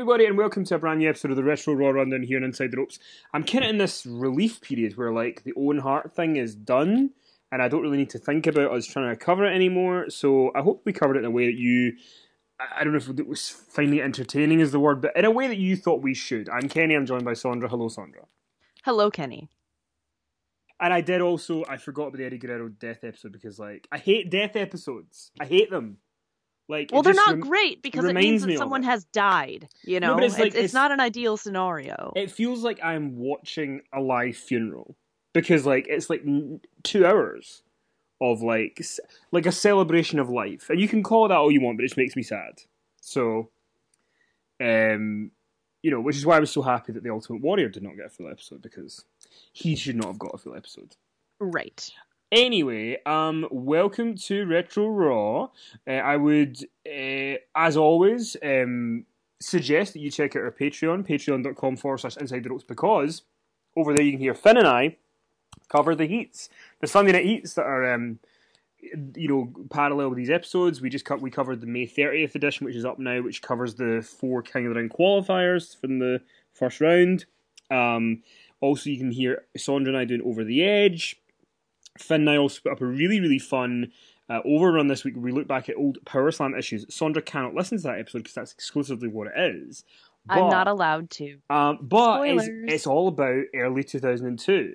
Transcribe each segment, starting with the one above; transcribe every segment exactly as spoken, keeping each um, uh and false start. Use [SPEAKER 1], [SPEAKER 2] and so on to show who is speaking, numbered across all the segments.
[SPEAKER 1] everybody, and welcome to a brand new episode of the Retro Raw Rundown here on Inside the Ropes. I'm kind of in this relief period where, like, the Owen Hart thing is done, and I don't really need to think about us trying to cover it anymore, so I hope we covered it in a way that you... I don't know if it was finally entertaining is the word, but in a way that you thought we should. I'm Kenny, I'm joined by Sondra. Hello, Sondra.
[SPEAKER 2] Hello, Kenny.
[SPEAKER 1] And I did also, I forgot about the Eddie Guerrero death episode because, like, I hate death episodes. I hate them. Like,
[SPEAKER 2] well, they're not
[SPEAKER 1] rem-
[SPEAKER 2] great because it means that
[SPEAKER 1] me
[SPEAKER 2] someone has died. You know,
[SPEAKER 1] no, but it's, like,
[SPEAKER 2] it's, it's,
[SPEAKER 1] it's
[SPEAKER 2] not an ideal scenario.
[SPEAKER 1] It feels like I'm watching a live funeral because, like, it's like two hours of like like a celebration of life, and you can call that all you want, but it just makes me sad. So, um, you know, which is why I was so happy that the Ultimate Warrior did not get a full episode because he should not have got a full episode.
[SPEAKER 2] Right.
[SPEAKER 1] Anyway, um, welcome to Retro Raw. Uh, I would, uh, as always, um, suggest that you check out our Patreon, patreon.com forward slash Inside the Ropes, because over there you can hear Finn and I cover the heats, the Sunday night heats that are, um, you know, parallel with these episodes. We just cut, we covered the May thirtieth edition, which is up now, which covers the four King of the Ring qualifiers from the first round. Um, also, you can hear Sondra and I doing Over the Edge. Finn and I also put up a really, really fun uh, overrun this week where we look back at old Power Slam issues. Sondra cannot listen to that episode because that's exclusively what it is.
[SPEAKER 2] But, I'm not allowed to.
[SPEAKER 1] Um, but it's, it's all about early two thousand two.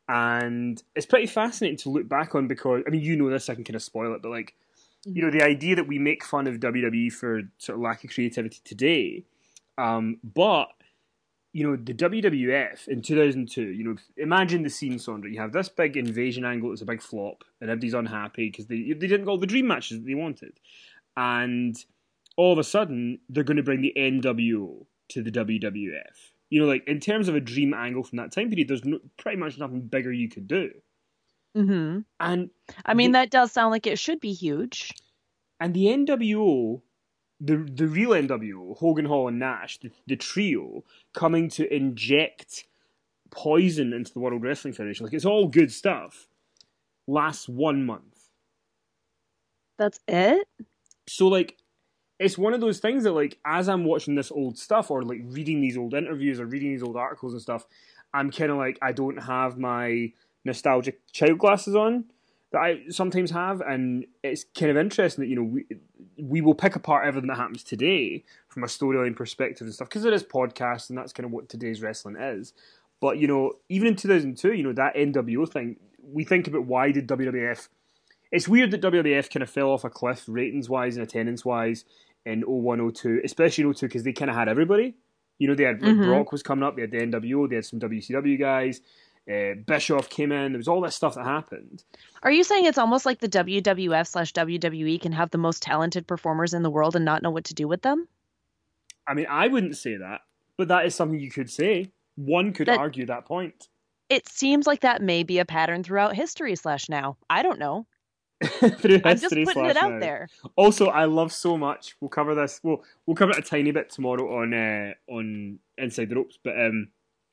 [SPEAKER 1] And it's pretty fascinating to look back on because, I mean, you know this, I can kind of spoil it, but like, mm-hmm. you know, the idea that we make fun of W W E for sort of lack of creativity today, um, but you know, the W W F in two thousand two, you know, imagine the scene, Sondra. You have this big invasion angle that's a big flop, and everybody's unhappy because they, they didn't get all the dream matches that they wanted. And all of a sudden, they're going to bring the N W O to the W W F. You know, like, in terms of a dream angle from that time period, there's no, pretty much nothing bigger you could do.
[SPEAKER 2] Mm-hmm.
[SPEAKER 1] And
[SPEAKER 2] I mean,
[SPEAKER 1] the,
[SPEAKER 2] that does sound like it should be huge.
[SPEAKER 1] And the N W O... The the real N W O, Hogan, Hall, and Nash, the, the trio, coming to inject poison into the World Wrestling Federation, like, it's all good stuff, lasts one month.
[SPEAKER 2] That's it?
[SPEAKER 1] So, like, it's one of those things that, like, as I'm watching this old stuff, or, like, reading these old interviews, or reading these old articles and stuff, I'm kind of like, I don't have my nostalgic child glasses on that I sometimes have, and it's kind of interesting that, you know, we we will pick apart everything that happens today from a storyline perspective and stuff, because it is podcasts, and that's kind of what today's wrestling is. But, you know, even in two thousand two, you know, that N W O thing, we think about why did W W F... It's weird that W W F kind of fell off a cliff ratings-wise and attendance-wise in oh one oh two, especially in oh two, because they kind of had everybody. You know, they had, like, mm-hmm. Brock was coming up, they had the N W O, they had some W C W guys, Uh, Bischoff came in. There was all this stuff that happened.
[SPEAKER 2] Are you saying it's almost like the W W F slash W W E can have the most talented performers in the world and not know what to do with them?
[SPEAKER 1] I mean, I wouldn't say that, but that is something you could say. One could that, argue that point.
[SPEAKER 2] It seems like that may be a pattern throughout history slash now. I don't know.
[SPEAKER 1] Through
[SPEAKER 2] I'm just putting it out
[SPEAKER 1] now.
[SPEAKER 2] there.
[SPEAKER 1] Also, I love so much. We'll cover this. We'll we'll cover it a tiny bit tomorrow on uh, on Inside the Ropes, but um.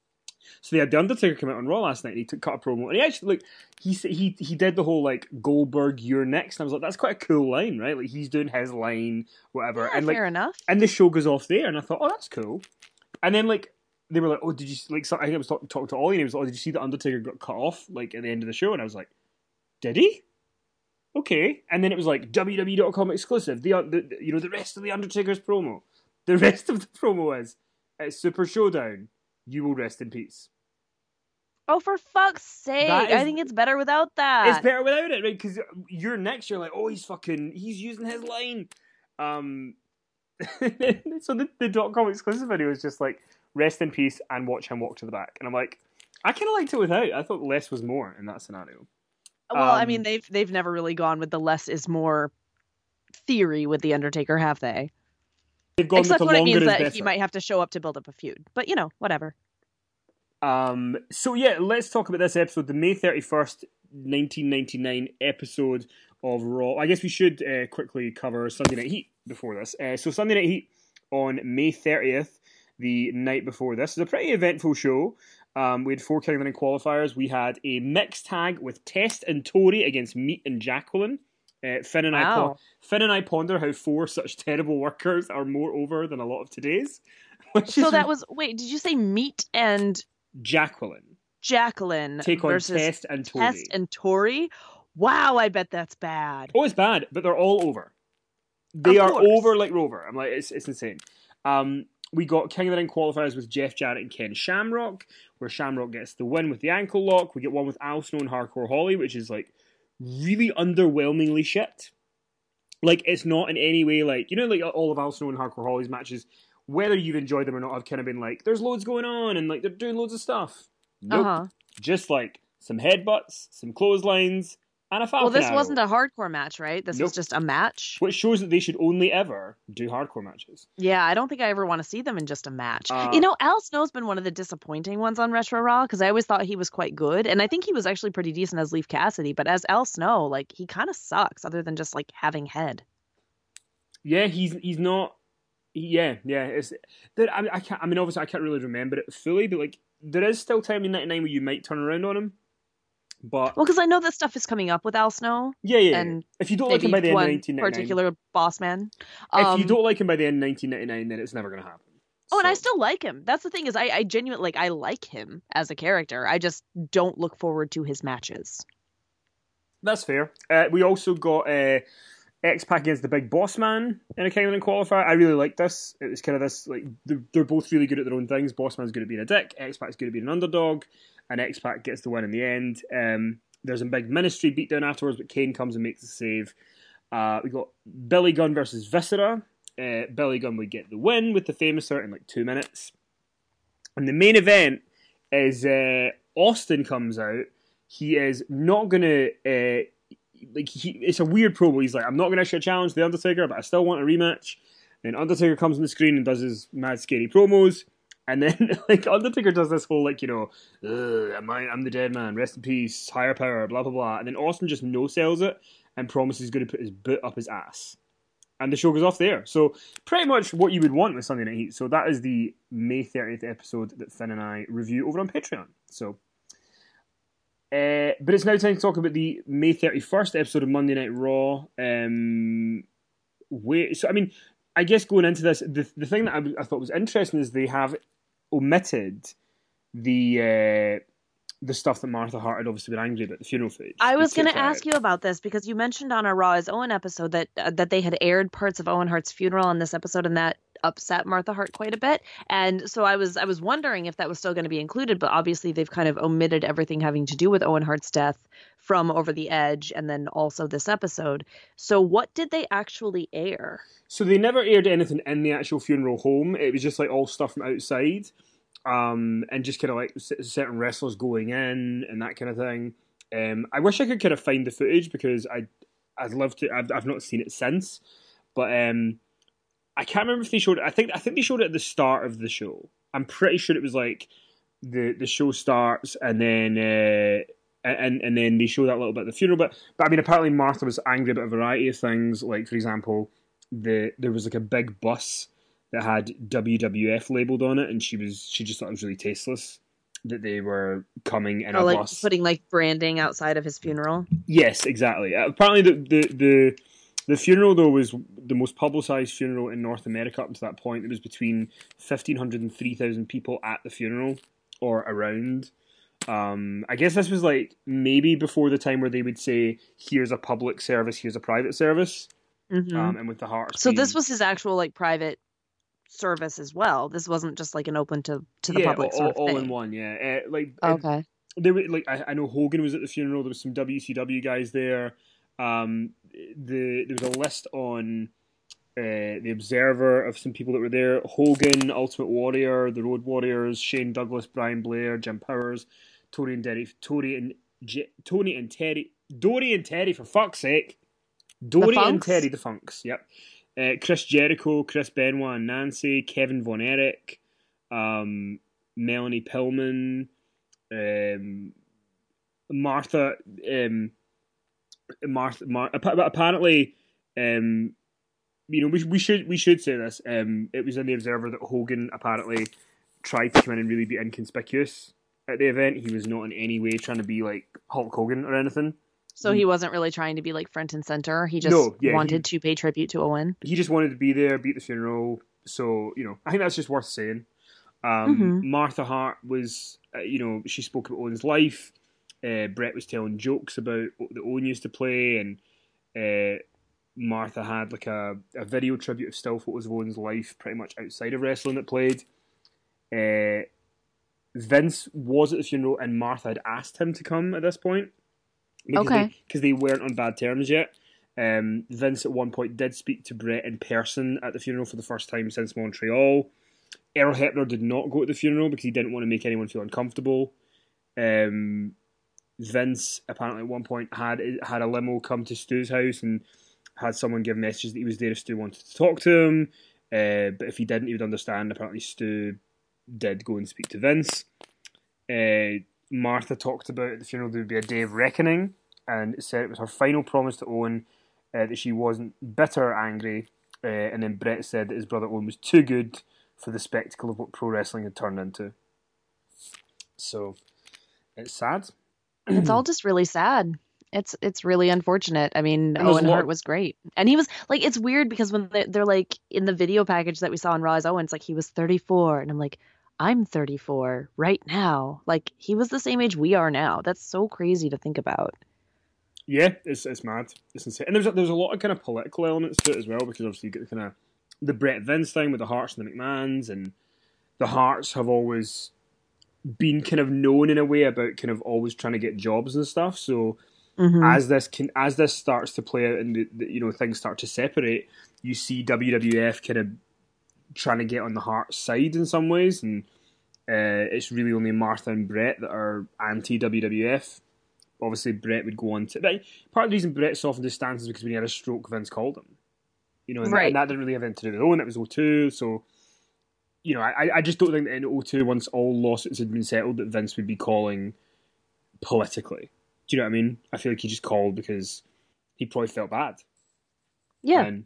[SPEAKER 1] So they had The Undertaker come out on Raw last night, and he took, cut a promo, and he actually, like, he he he did the whole, like, Goldberg, you're next, and I was like, that's quite a cool line, right? Like, he's doing his line, whatever.
[SPEAKER 2] Yeah,
[SPEAKER 1] and, like,
[SPEAKER 2] fair enough.
[SPEAKER 1] And the show goes off there, and I thought, oh, that's cool. And then, like, they were like, oh, did you, like, so, I think I was talking, talking to Ollie, and he was like, oh, did you see The Undertaker got cut off, like, at the end of the show? And I was like, did he? Okay. And then it was like, W W E dot com exclusive, the, the you know, the rest of The Undertaker's promo. The rest of the promo is, at Super Showdown, you will rest in peace.
[SPEAKER 2] Oh, for fuck's sake. Is, I think it's better without that.
[SPEAKER 1] It's better without it, right? Because you're next, you're like, oh, he's fucking, he's using his line. Um, so the, the dot-com exclusive video is just like, rest in peace and watch him walk to the back. And I'm like, I kind of liked it without. I thought less was more in that scenario.
[SPEAKER 2] Well,
[SPEAKER 1] um,
[SPEAKER 2] I mean, they've they've never really gone with the less is more theory with The Undertaker, have they?
[SPEAKER 1] They've gone
[SPEAKER 2] Except
[SPEAKER 1] with the
[SPEAKER 2] when it
[SPEAKER 1] longer
[SPEAKER 2] means
[SPEAKER 1] is
[SPEAKER 2] that
[SPEAKER 1] better.
[SPEAKER 2] He might have to show up to build up a feud. But, you know, whatever.
[SPEAKER 1] Um, so yeah, let's talk about this episode, the May thirty-first, nineteen ninety-nine episode of Raw. I guess we should uh, quickly cover Sunday Night Heat before this. Uh, so Sunday Night Heat on May thirtieth, the night before this. It was a pretty eventful show. Um, we had four King of the Ring qualifiers. We had a mixed tag with Test and Tori against Meat and Jacqueline. Uh, Finn and
[SPEAKER 2] wow.
[SPEAKER 1] I po- Finn and I ponder how four such terrible workers are more over than a lot of today's. Which
[SPEAKER 2] So
[SPEAKER 1] is
[SPEAKER 2] that was wait, did you say Meat and
[SPEAKER 1] Jacqueline
[SPEAKER 2] Jacqueline
[SPEAKER 1] take on
[SPEAKER 2] versus
[SPEAKER 1] Test and
[SPEAKER 2] Test
[SPEAKER 1] Tori.
[SPEAKER 2] and Tori? Wow, I bet that's bad.
[SPEAKER 1] Oh, it's bad, but they're all over. They
[SPEAKER 2] Of
[SPEAKER 1] are
[SPEAKER 2] course.
[SPEAKER 1] over like Rover. I'm like, it's it's insane. Um, we got King of the Ring qualifiers with Jeff Jarrett and Ken Shamrock, where Shamrock gets the win with the ankle lock. We get one with Al Snow and Hardcore Holly, which is like really underwhelmingly shit. Like, it's not in any way like, you know, like all of Al Snow and Hardcore Holly's matches, whether you've enjoyed them or not, have kind of been like, there's loads going on and like they're doing loads of stuff. Nope.
[SPEAKER 2] Uh-huh.
[SPEAKER 1] Just like some headbutts, some clotheslines, and a Falcon
[SPEAKER 2] Well, this
[SPEAKER 1] Arrow.
[SPEAKER 2] wasn't a hardcore match, right? This
[SPEAKER 1] Nope.
[SPEAKER 2] was just a match.
[SPEAKER 1] Which shows that they should only ever do hardcore matches.
[SPEAKER 2] Yeah, I don't think I ever want to see them in just a match.
[SPEAKER 1] Uh,
[SPEAKER 2] you know, Al Snow's been one of the disappointing ones on Retro Raw because I always thought he was quite good. And I think he was actually pretty decent as Leaf Cassidy. But as Al Snow, like, he kind of sucks other than just, like, having head.
[SPEAKER 1] Yeah, he's he's not... Yeah, yeah. It's, there, I, I, can't, I mean, obviously, I can't really remember it fully, but, like, there is still time in ninety-nine where you might turn around on him. But
[SPEAKER 2] well, because I know that stuff is coming up with Al Snow.
[SPEAKER 1] Yeah, yeah.
[SPEAKER 2] And
[SPEAKER 1] if you don't like him by the end of nineteen ninety-nine,
[SPEAKER 2] particular boss man. Um,
[SPEAKER 1] if you don't like him by the end of nineteen ninety-nine, then it's never going to happen.
[SPEAKER 2] Oh,
[SPEAKER 1] so.
[SPEAKER 2] And I still like him. That's the thing is, I, I genuinely like. I like him as a character. I just don't look forward to his matches.
[SPEAKER 1] That's fair. Uh, we also got uh, X-Pac against the Big Boss Man in a King of the Ring qualifier. I really liked this. It was kind of this like they're, they're both really good at their own things. Boss Man's good at being a dick. X-Pac's good at being an underdog, and X-Pac gets the win in the end. Um, There's a big ministry beatdown afterwards, but Kane comes and makes the save. Uh, we got Billy Gunn versus Viscera. Uh, Billy Gunn would get the win with the Famouser in like two minutes. And the main event is uh, Austin comes out. He is not going to... Uh, like he, it's a weird promo. He's like, I'm not going to issue a challenge to The Undertaker, but I still want a rematch. And Undertaker comes on the screen and does his mad scary promos. And then, like, Undertaker does this whole, like, you know, I'm, I'm the dead man, rest in peace, higher power, blah, blah, blah. And then Austin just no-sells it and promises he's going to put his boot up his ass. And the show goes off there. So, pretty much what you would want with Sunday Night Heat. So, that is the May thirtieth episode that Finn and I review over on Patreon. So, uh, but it's now time to talk about the May thirty-first episode of Monday Night Raw. Um, wait, so, I mean, I guess going into this, the, the thing that I, I thought was interesting is they have omitted the uh, the stuff that Martha Hart had obviously been angry about, the funeral footage.
[SPEAKER 2] I was going to ask you about this because you mentioned on our Raw as Owen episode that uh, that they had aired parts of Owen Hart's funeral in this episode, and that upset Martha Hart quite a bit. And so I was I was wondering if that was still going to be included, but obviously they've kind of omitted everything having to do with Owen Hart's death from Over the Edge and then also this episode. So what did they actually air?
[SPEAKER 1] So they never aired anything in the actual funeral home. It was just like all stuff from outside. Um, and just kind of like certain wrestlers going in and that kind of thing. Um, I wish I could kind of find the footage because I, I'd love to. I've, I've not seen it since, but um, I can't remember if they showed it. I think I think they showed it at the start of the show. I'm pretty sure it was like the the show starts and then uh, and and then they show that little bit of the funeral. But but I mean, apparently Martha was angry about a variety of things. Like for example, the there was like a big bus that had W W F labelled on it, and she was she just thought it was really tasteless that they were coming in
[SPEAKER 2] oh,
[SPEAKER 1] a
[SPEAKER 2] like
[SPEAKER 1] bus.
[SPEAKER 2] Putting like branding outside of his funeral.
[SPEAKER 1] Yes, exactly. Uh, apparently, the, the the the funeral though was the most publicised funeral in North America up to that point. It was between fifteen hundred and three thousand people at the funeral or around. Um, I guess this was like maybe before the time where they would say, "Here's a public service, here's a private service,"
[SPEAKER 2] mm-hmm.
[SPEAKER 1] um, and with the Hearts.
[SPEAKER 2] So
[SPEAKER 1] being...
[SPEAKER 2] this was his actual like private service as well. This wasn't just like an open to, to the
[SPEAKER 1] yeah,
[SPEAKER 2] public
[SPEAKER 1] all,
[SPEAKER 2] sort of
[SPEAKER 1] all
[SPEAKER 2] thing.
[SPEAKER 1] in one. Yeah, uh, like
[SPEAKER 2] okay.
[SPEAKER 1] Uh, there were like I, I know Hogan was at the funeral. There was some W C W guys there. Um, the there was a list on uh, the Observer of some people that were there: Hogan, Ultimate Warrior, the Road Warriors, Shane Douglas, Brian Blair, Jim Powers, Tony and Derry, Tony and J- Tony and Terry, Dory and Terry for fuck's sake, Dory and Terry the Funks. Yep. Uh, Chris Jericho, Chris Benoit and Nancy, Kevin Von Erich, um, Melanie Pillman, um, Martha, um, Martha, Mar- apparently, um, you know, we we should we should say this. Um, it was in the Observer that Hogan apparently tried to come in and really be inconspicuous at the event. He was not in any way trying to be like Hulk Hogan or anything.
[SPEAKER 2] So he wasn't really trying to be like front and center. He just
[SPEAKER 1] no, yeah,
[SPEAKER 2] wanted
[SPEAKER 1] he,
[SPEAKER 2] to pay tribute to Owen.
[SPEAKER 1] He just wanted to be there, be at the funeral, So, you know, I think that's just worth saying. Um,
[SPEAKER 2] Mm-hmm.
[SPEAKER 1] Martha Hart was, uh, you know, she spoke about Owen's life. Uh, Brett was telling jokes about that Owen used to play, and uh, Martha had like a, a video tribute of still photos of Owen's life pretty much outside of wrestling that played. Uh, Vince was at the funeral, and Martha had asked him to come at this point because
[SPEAKER 2] Okay.
[SPEAKER 1] they because they weren't on bad terms yet. Um, Vince at one point did speak to Brett in person at the funeral for the first time since Montreal. Earl Hebner did not go to the funeral because he didn't want to make anyone feel uncomfortable. Um, Vince apparently at one point had had a limo come to Stu's house and had someone give messages that he was there if Stu wanted to talk to him. Uh, but if he didn't, he would understand. Apparently, Stu did go and speak to Vince. Uh, Martha talked about at the funeral there would be a day of reckoning, and said it was her final promise to Owen uh, that she wasn't bitter or angry. Uh, and then Brett said that his brother Owen was too good for the spectacle of what pro wrestling had turned into. So, it's sad.
[SPEAKER 2] It's all just really sad. It's it's really unfortunate. I mean,
[SPEAKER 1] And there's
[SPEAKER 2] Owen
[SPEAKER 1] a lot-
[SPEAKER 2] Hart was great, and he was like, it's weird because when they, they're like in the video package that we saw in Raw as Owen, it's like he was thirty-four, and I'm like, I'm thirty-four right now. Like he was the same age we are now. That's so crazy to think about.
[SPEAKER 1] Yeah, it's it's mad. It's insane. And there's a, there's a lot of kind of political elements to it as well, because obviously you get the kind of the Brett Vince thing with the Harts and the McMahons, and the Harts have always been kind of known in a way about kind of always trying to get jobs and stuff. So
[SPEAKER 2] Mhm.
[SPEAKER 1] as this can as this starts to play out and the, the, you know things start to separate, you see W W F kind of trying to get on the Hart side in some ways, and uh, it's really only Martha and Brett that are anti W W F. Obviously, Brett would go on to. But part of the reason Brett softened his stance is because when he had a stroke, Vince called him. You know, and,
[SPEAKER 2] Right.
[SPEAKER 1] and that didn't really have anything to do with Owen. It was oh two, so you know, I I just don't think that in oh two, once all lawsuits had been settled, that Vince would be calling politically. Do you know what I mean? I feel like he just called because he probably felt bad.
[SPEAKER 2] Yeah.
[SPEAKER 1] And,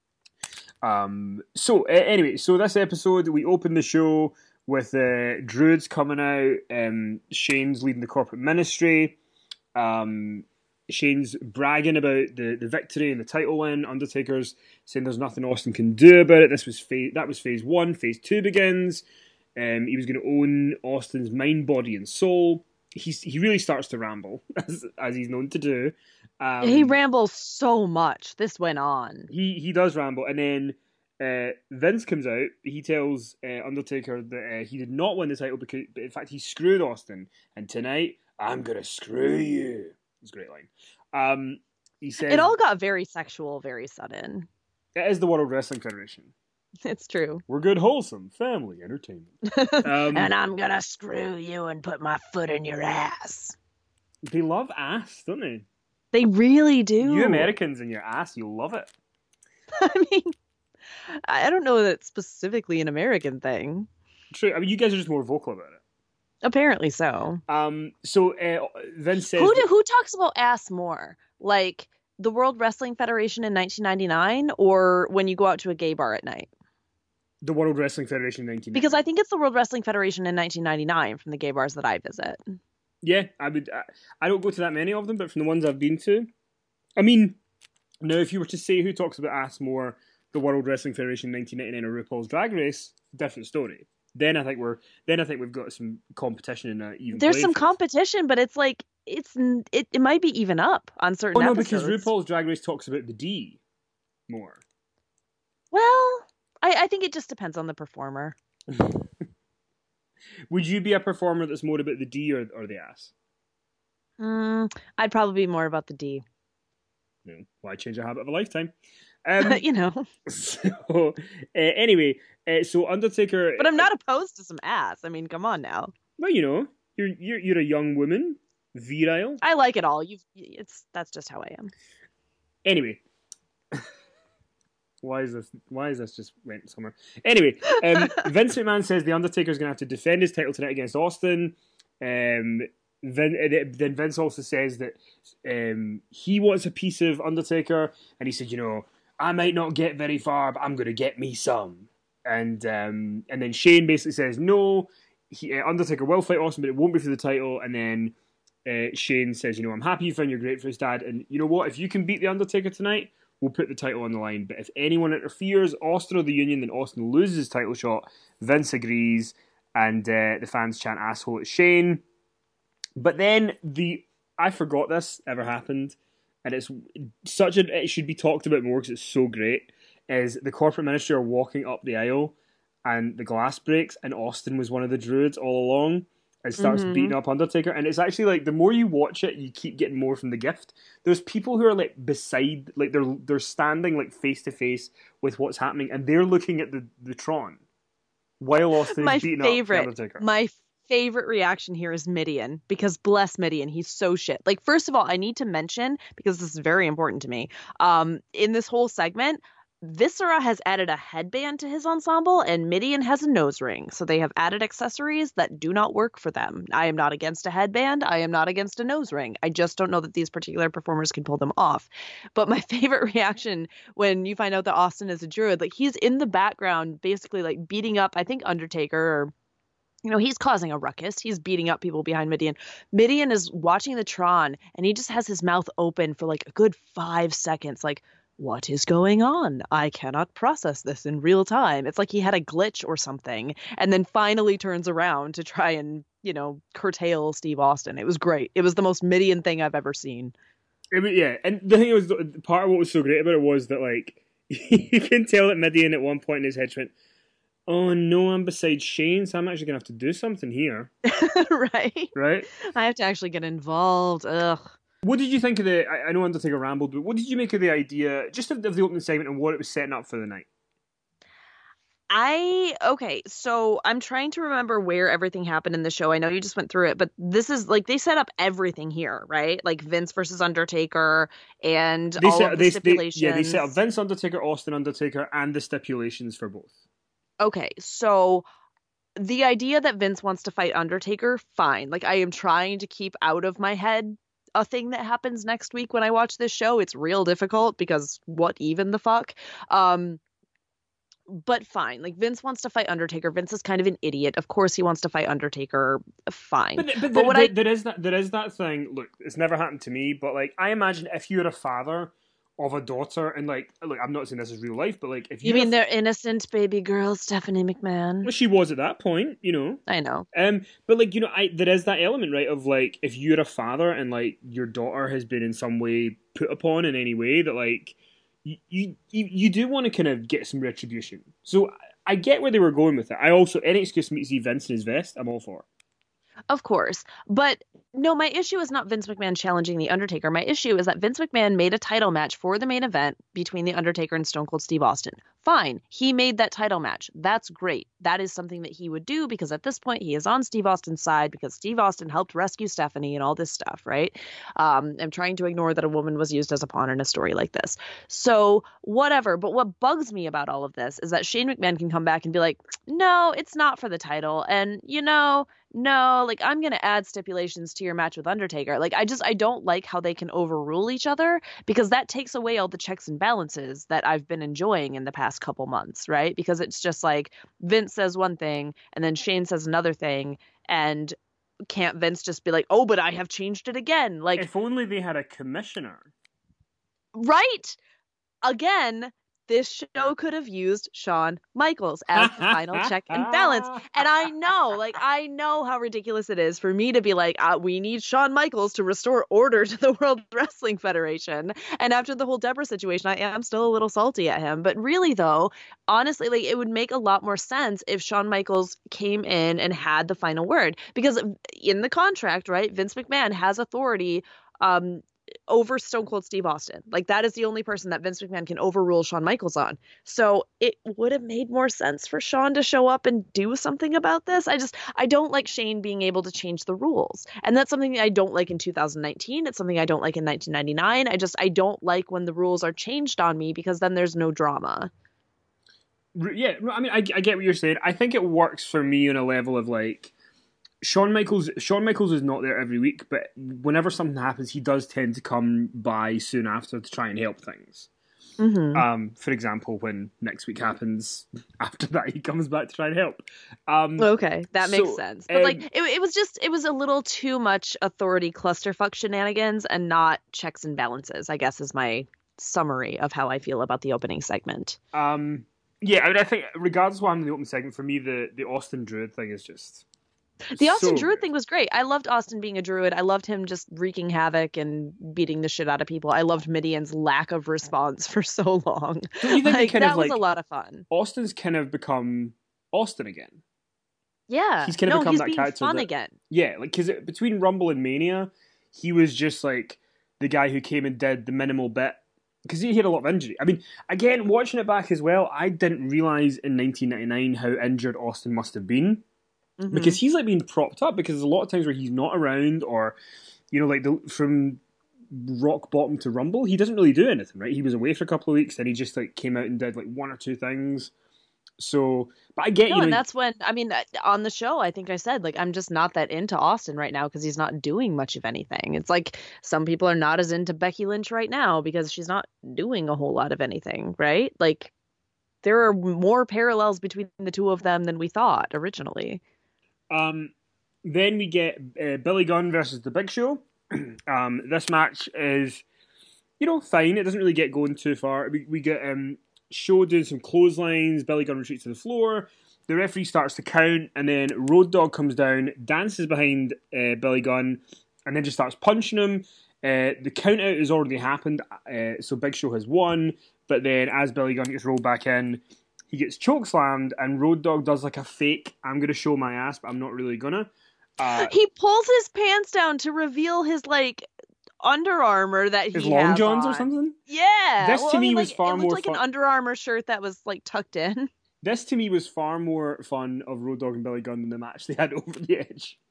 [SPEAKER 1] um. So uh, anyway, so this episode we open the show with uh, Druid's coming out. Um, Shane's leading the corporate ministry. Um, Shane's bragging about the, the victory and the title win. Undertaker's saying there's nothing Austin can do about it. This was phase, that was phase one. Phase two begins. Um, he was going to own Austin's mind, body, and soul. He's he really starts to ramble as as he's known to do. Um,
[SPEAKER 2] He rambles so much. This went on.
[SPEAKER 1] he he does ramble, and then uh, Vince comes out. He tells uh, Undertaker that uh, he did not win the title because, but in fact, he screwed Austin. And tonight, I'm gonna screw you. It's a great line. Um, he says
[SPEAKER 2] It all got very sexual, very sudden.
[SPEAKER 1] it is the World Wrestling Federation.
[SPEAKER 2] It's true.
[SPEAKER 1] We're good, wholesome family entertainment. Um,
[SPEAKER 2] And I'm gonna screw you and put my foot in your ass.
[SPEAKER 1] they love ass, don't they?
[SPEAKER 2] They really do.
[SPEAKER 1] You Americans and your ass, you love it.
[SPEAKER 2] I mean, I don't know that it's specifically an American thing.
[SPEAKER 1] True. I mean, you guys are just more vocal about it.
[SPEAKER 2] Apparently so.
[SPEAKER 1] Um. So uh, Vince says
[SPEAKER 2] Who do, who talks about ass more? Like the World Wrestling Federation in nineteen ninety-nine, or when you go out to a gay bar at night?
[SPEAKER 1] the World Wrestling Federation in nineteen ninety.
[SPEAKER 2] Because I think it's the World Wrestling Federation in nineteen ninety-nine from the gay bars that I visit.
[SPEAKER 1] Yeah, I would. I, I don't go to that many of them, but from the ones I've been to, I mean, now if you were to say who talks about ass more, the World Wrestling Federation in nineteen ninety-nine or RuPaul's Drag Race, different story. Then I think we're then I think we've got some competition in a even.
[SPEAKER 2] There's
[SPEAKER 1] playing
[SPEAKER 2] some
[SPEAKER 1] field.
[SPEAKER 2] competition, but it's like it's it, it might be even up on certain
[SPEAKER 1] Oh no,
[SPEAKER 2] episodes.
[SPEAKER 1] because RuPaul's Drag Race talks about the D more.
[SPEAKER 2] Well, I, I think it just depends on the performer.
[SPEAKER 1] Would you be a performer that's more about the D or, or the ass?
[SPEAKER 2] Mm, I'd probably be more about the D.
[SPEAKER 1] No, why change a habit of a lifetime? Um,
[SPEAKER 2] you know,
[SPEAKER 1] so uh, anyway, uh, so Undertaker.
[SPEAKER 2] but I'm not opposed to some ass. I mean, come on now.
[SPEAKER 1] Well, you know, you're you're you're a young woman, virile.
[SPEAKER 2] I like it all. You've it's that's just how I am.
[SPEAKER 1] Anyway, why is this? Why is this just went somewhere? Anyway, um, Vince McMahon says the Undertaker's going to have to defend his title tonight against Austin. Um, then, then Vince also says that um, he wants a piece of Undertaker, and he said, you know, I might not get very far, but I'm going to get me some. And um, and then Shane basically says, no, he, uh, Undertaker will fight Austin, but it won't be for the title. And then uh, Shane says, you know, I'm happy you found your great for his dad, and you know what? If you can beat the Undertaker tonight, will put the title on the line. But if anyone interferes, Austin or the Union, then Austin loses his title shot. Vince agrees, and uh, the fans chant asshole at Shane. But then the I forgot this ever happened, and it's such a it should be talked about more because it's so great. Is the corporate ministry are walking up the aisle, and the glass breaks, and Austin was one of the druids all along, and starts
[SPEAKER 2] Mhm.
[SPEAKER 1] beating up Undertaker. And it's actually like the more you watch it, you keep getting more from the gift. There's people who are like beside, like they're they're standing like face to face with what's happening, and they're looking at the the Tron while Austin
[SPEAKER 2] My
[SPEAKER 1] is beating
[SPEAKER 2] favorite,
[SPEAKER 1] up the Undertaker.
[SPEAKER 2] my favorite reaction here is Midian, because bless Midian, he's so shit. Like, first of all, I need to mention, because this is very important to me, um, in this whole segment, Viscera has added a headband to his ensemble, and Midian has a nose ring. So they have added accessories that do not work for them. I am not against a headband. I am not against a nose ring. I just don't know that these particular performers can pull them off. But my favorite reaction when you find out that Austin is a druid, like he's in the background, basically like beating up, I think, Undertaker, or you know, he's causing a ruckus. He's beating up people behind Midian. Midian is watching the Tron, and he just has his mouth open for like a good five seconds, like, what is going on? I cannot process this in real time. It's like he had a glitch or something, and then finally turns around to try and, you know, curtail Steve Austin. It was great. It was the most Midian thing I've ever seen.
[SPEAKER 1] It was, yeah, and the thing was, part of what was so great about it was that, like, you can tell that Midian at one point in his head went, oh no, I'm beside Shane, so I'm actually going to have to do something here.
[SPEAKER 2] Right?
[SPEAKER 1] Right?
[SPEAKER 2] I have to actually get involved. Ugh.
[SPEAKER 1] What did you think of the, I, I know Undertaker rambled, but what did you make of the idea, just of, of the opening segment and what it was setting up for the night?
[SPEAKER 2] I okay, so I'm trying to remember where everything happened in the show. I know you just went through it, but this is like they set up everything here, right? Like Vince versus Undertaker and
[SPEAKER 1] They
[SPEAKER 2] all
[SPEAKER 1] set,
[SPEAKER 2] of the
[SPEAKER 1] they,
[SPEAKER 2] stipulations.
[SPEAKER 1] They, yeah, they set up Vince, Undertaker, Austin, Undertaker, and the stipulations for both.
[SPEAKER 2] Okay, so the idea that Vince wants to fight Undertaker, fine. Like I am trying to keep out of my head a thing that happens next week when I watch this show. It's real difficult because what even the fuck? Um But fine, like Vince wants to fight Undertaker. Vince is kind of an idiot. Of course, he wants to fight Undertaker. Fine,
[SPEAKER 1] but, but,
[SPEAKER 2] but
[SPEAKER 1] there,
[SPEAKER 2] what
[SPEAKER 1] there,
[SPEAKER 2] I
[SPEAKER 1] there is that there is that thing. Look, it's never happened to me, but like I imagine if you're a father of a daughter, and like, look, I'm not saying this is real life, but like if
[SPEAKER 2] you
[SPEAKER 1] you're
[SPEAKER 2] mean
[SPEAKER 1] a,
[SPEAKER 2] their innocent baby girl, Stephanie McMahon?
[SPEAKER 1] well, she was at that point, you know.
[SPEAKER 2] I know.
[SPEAKER 1] Um, but like you know, I there is that element, right, of like if you're a father and like your daughter has been in some way put upon in any way that like you you you do want to kind of get some retribution. So I get where they were going with it. I also any excuse for me to see Vince in his vest, I'm all for.
[SPEAKER 2] Of course. But no, my issue is not Vince McMahon challenging The Undertaker. My issue is that Vince McMahon made a title match for the main event between The Undertaker and Stone Cold Steve Austin. Fine. He made that title match. That's great. That is something that he would do because at this point he is on Steve Austin's side because Steve Austin helped rescue Stephanie and all this stuff, right? Um, I'm trying to ignore that a woman was used as a pawn in a story like this. So whatever. But what bugs me about all of this is that Shane McMahon can come back and be like, no, it's not for the title. And, you know, no, like I'm going to add stipulations to your match with Undertaker. Like I just, I don't like how they can overrule each other because that takes away all the checks and balances that I've been enjoying in the past couple months, right? Because it's just like Vince says one thing and then Shane says another thing and can't Vince just be like, oh, but I have changed it again? Like,
[SPEAKER 1] if only they had a commissioner.
[SPEAKER 2] Right. Again, this show could have used Shawn Michaels as the final check and balance. And I know, like, I know how ridiculous it is for me to be like, uh, we need Shawn Michaels to restore order to the World Wrestling Federation. And after the whole Deborah situation, I am still a little salty at him. But really, though, honestly, like, it would make a lot more sense if Shawn Michaels came in and had the final word. Because in the contract, right, Vince McMahon has authority um, over Stone Cold Steve Austin. Like that is the only person that Vince McMahon can overrule Shawn Michaels on. So it would have made more sense for Shawn to show up and do something about this. I just, I don't like Shane being able to change the rules. And that's something I don't like in two thousand nineteen. It's something I don't like in nineteen ninety-nine. I just, I don't like when the rules are changed on me because then there's no drama.
[SPEAKER 1] Yeah, I mean, I, I get what you're saying. I think it works for me on a level of like, Shawn Michaels Shawn Michaels is not there every week, but whenever something happens, he does tend to come by soon after to try and help things.
[SPEAKER 2] Mm-hmm.
[SPEAKER 1] Um, for example, when next week happens, after that he comes back to try and help. Um,
[SPEAKER 2] okay, that makes
[SPEAKER 1] so,
[SPEAKER 2] sense. But
[SPEAKER 1] um,
[SPEAKER 2] like, it, it was just, it was a little too much authority clusterfuck shenanigans and not checks and balances, I guess is my summary of how I feel about the opening segment.
[SPEAKER 1] Um, yeah, I mean, I think regardless of what happened in the opening segment, for me, the, the Austin Druid thing is just
[SPEAKER 2] The Austin
[SPEAKER 1] so
[SPEAKER 2] Druid
[SPEAKER 1] good.
[SPEAKER 2] thing was great. I loved Austin being a druid. I loved him just wreaking havoc and beating the shit out of people. I loved Midian's lack of response for so long.
[SPEAKER 1] Don't you think they
[SPEAKER 2] Like,
[SPEAKER 1] kind of
[SPEAKER 2] that was a
[SPEAKER 1] like
[SPEAKER 2] lot of fun.
[SPEAKER 1] Austin's kind of become Austin again?
[SPEAKER 2] Yeah.
[SPEAKER 1] He's kind of
[SPEAKER 2] No,
[SPEAKER 1] become
[SPEAKER 2] he's
[SPEAKER 1] that
[SPEAKER 2] being
[SPEAKER 1] character
[SPEAKER 2] fun
[SPEAKER 1] that,
[SPEAKER 2] again.
[SPEAKER 1] yeah, like because between Rumble and Mania, he was just like the guy who came and did the minimal bit because he had a lot of injury. I mean, again, watching it back as well, I didn't realize in nineteen ninety-nine how injured Austin must have been.
[SPEAKER 2] Mm-hmm.
[SPEAKER 1] Because he's like being propped up because there's a lot of times where he's not around or, you know, like the, from rock bottom to Rumble, he doesn't really do anything, right? He was away for a couple of weeks, then he just like came out and did like one or two things. So, but I get,
[SPEAKER 2] No,
[SPEAKER 1] you
[SPEAKER 2] and
[SPEAKER 1] know,
[SPEAKER 2] that's when, I mean, uh, on the show, I think I said, like, I'm just not that into Austin right now because he's not doing much of anything. It's like some people are not as into Becky Lynch right now because she's not doing a whole lot of anything, right? Like, there are more parallels between the two of them than we thought originally.
[SPEAKER 1] um, then we get uh, Billy Gunn versus The Big Show. um, this match is, you know, fine. It doesn't really get going too far. We, we get um, Show doing some clotheslines. Billy Gunn retreats to the floor. The referee starts to count, and then Road Dogg comes down, dances behind uh, Billy Gunn, and then just starts punching him. Uh, the count out has already happened, uh, so Big Show has won. But then, as Billy Gunn gets rolled back in, he gets chokeslammed, and Road Dogg does like a fake, I'm going to show my ass, but I'm not really going to. Uh,
[SPEAKER 2] He pulls his pants down to reveal his, like, Under Armour that
[SPEAKER 1] his
[SPEAKER 2] he
[SPEAKER 1] long
[SPEAKER 2] has
[SPEAKER 1] johns
[SPEAKER 2] on.
[SPEAKER 1] or something?
[SPEAKER 2] Yeah.
[SPEAKER 1] This
[SPEAKER 2] well,
[SPEAKER 1] to
[SPEAKER 2] I
[SPEAKER 1] me
[SPEAKER 2] mean,
[SPEAKER 1] was
[SPEAKER 2] like,
[SPEAKER 1] far
[SPEAKER 2] it looked
[SPEAKER 1] more
[SPEAKER 2] like
[SPEAKER 1] fun.
[SPEAKER 2] an Under Armour shirt that was, like, tucked in.
[SPEAKER 1] This to me was far more fun of Road Dogg and Billy Gunn than the match they had over the edge.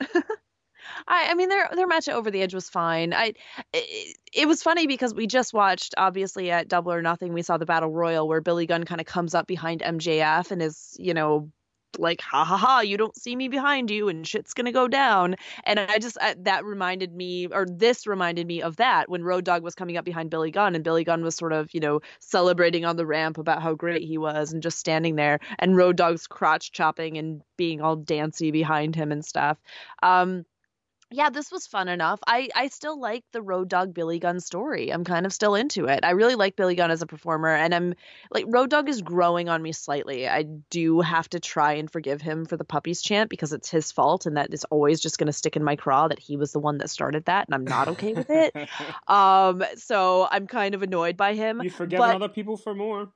[SPEAKER 2] I, I mean, their their match at Over the Edge was fine. I it, it was funny because we just watched, obviously, at Double or Nothing, we saw the Battle Royal where Billy Gunn kind of comes up behind M J F and is, you know, like, ha ha ha, you don't see me behind you and shit's gonna go down. And I just, I, that reminded me, or this reminded me of that when Road Dogg was coming up behind Billy Gunn and Billy Gunn was sort of, you know, celebrating on the ramp about how great he was and just standing there and Road Dogg's crotch chopping and being all dancy behind him and stuff. Um, yeah, this was fun enough. I, I still like the Road Dogg Billy Gunn story. I'm kind of still into it. I really like Billy Gunn as a performer, and I'm like, Road Dogg is growing on me slightly. I do have to try and forgive him for the puppies chant because it's his fault, and that is always just going to stick in my craw that he was the one that started that, and I'm not okay with it. Um, so I'm kind of annoyed by him.
[SPEAKER 1] You've forgiven
[SPEAKER 2] But
[SPEAKER 1] other people for more.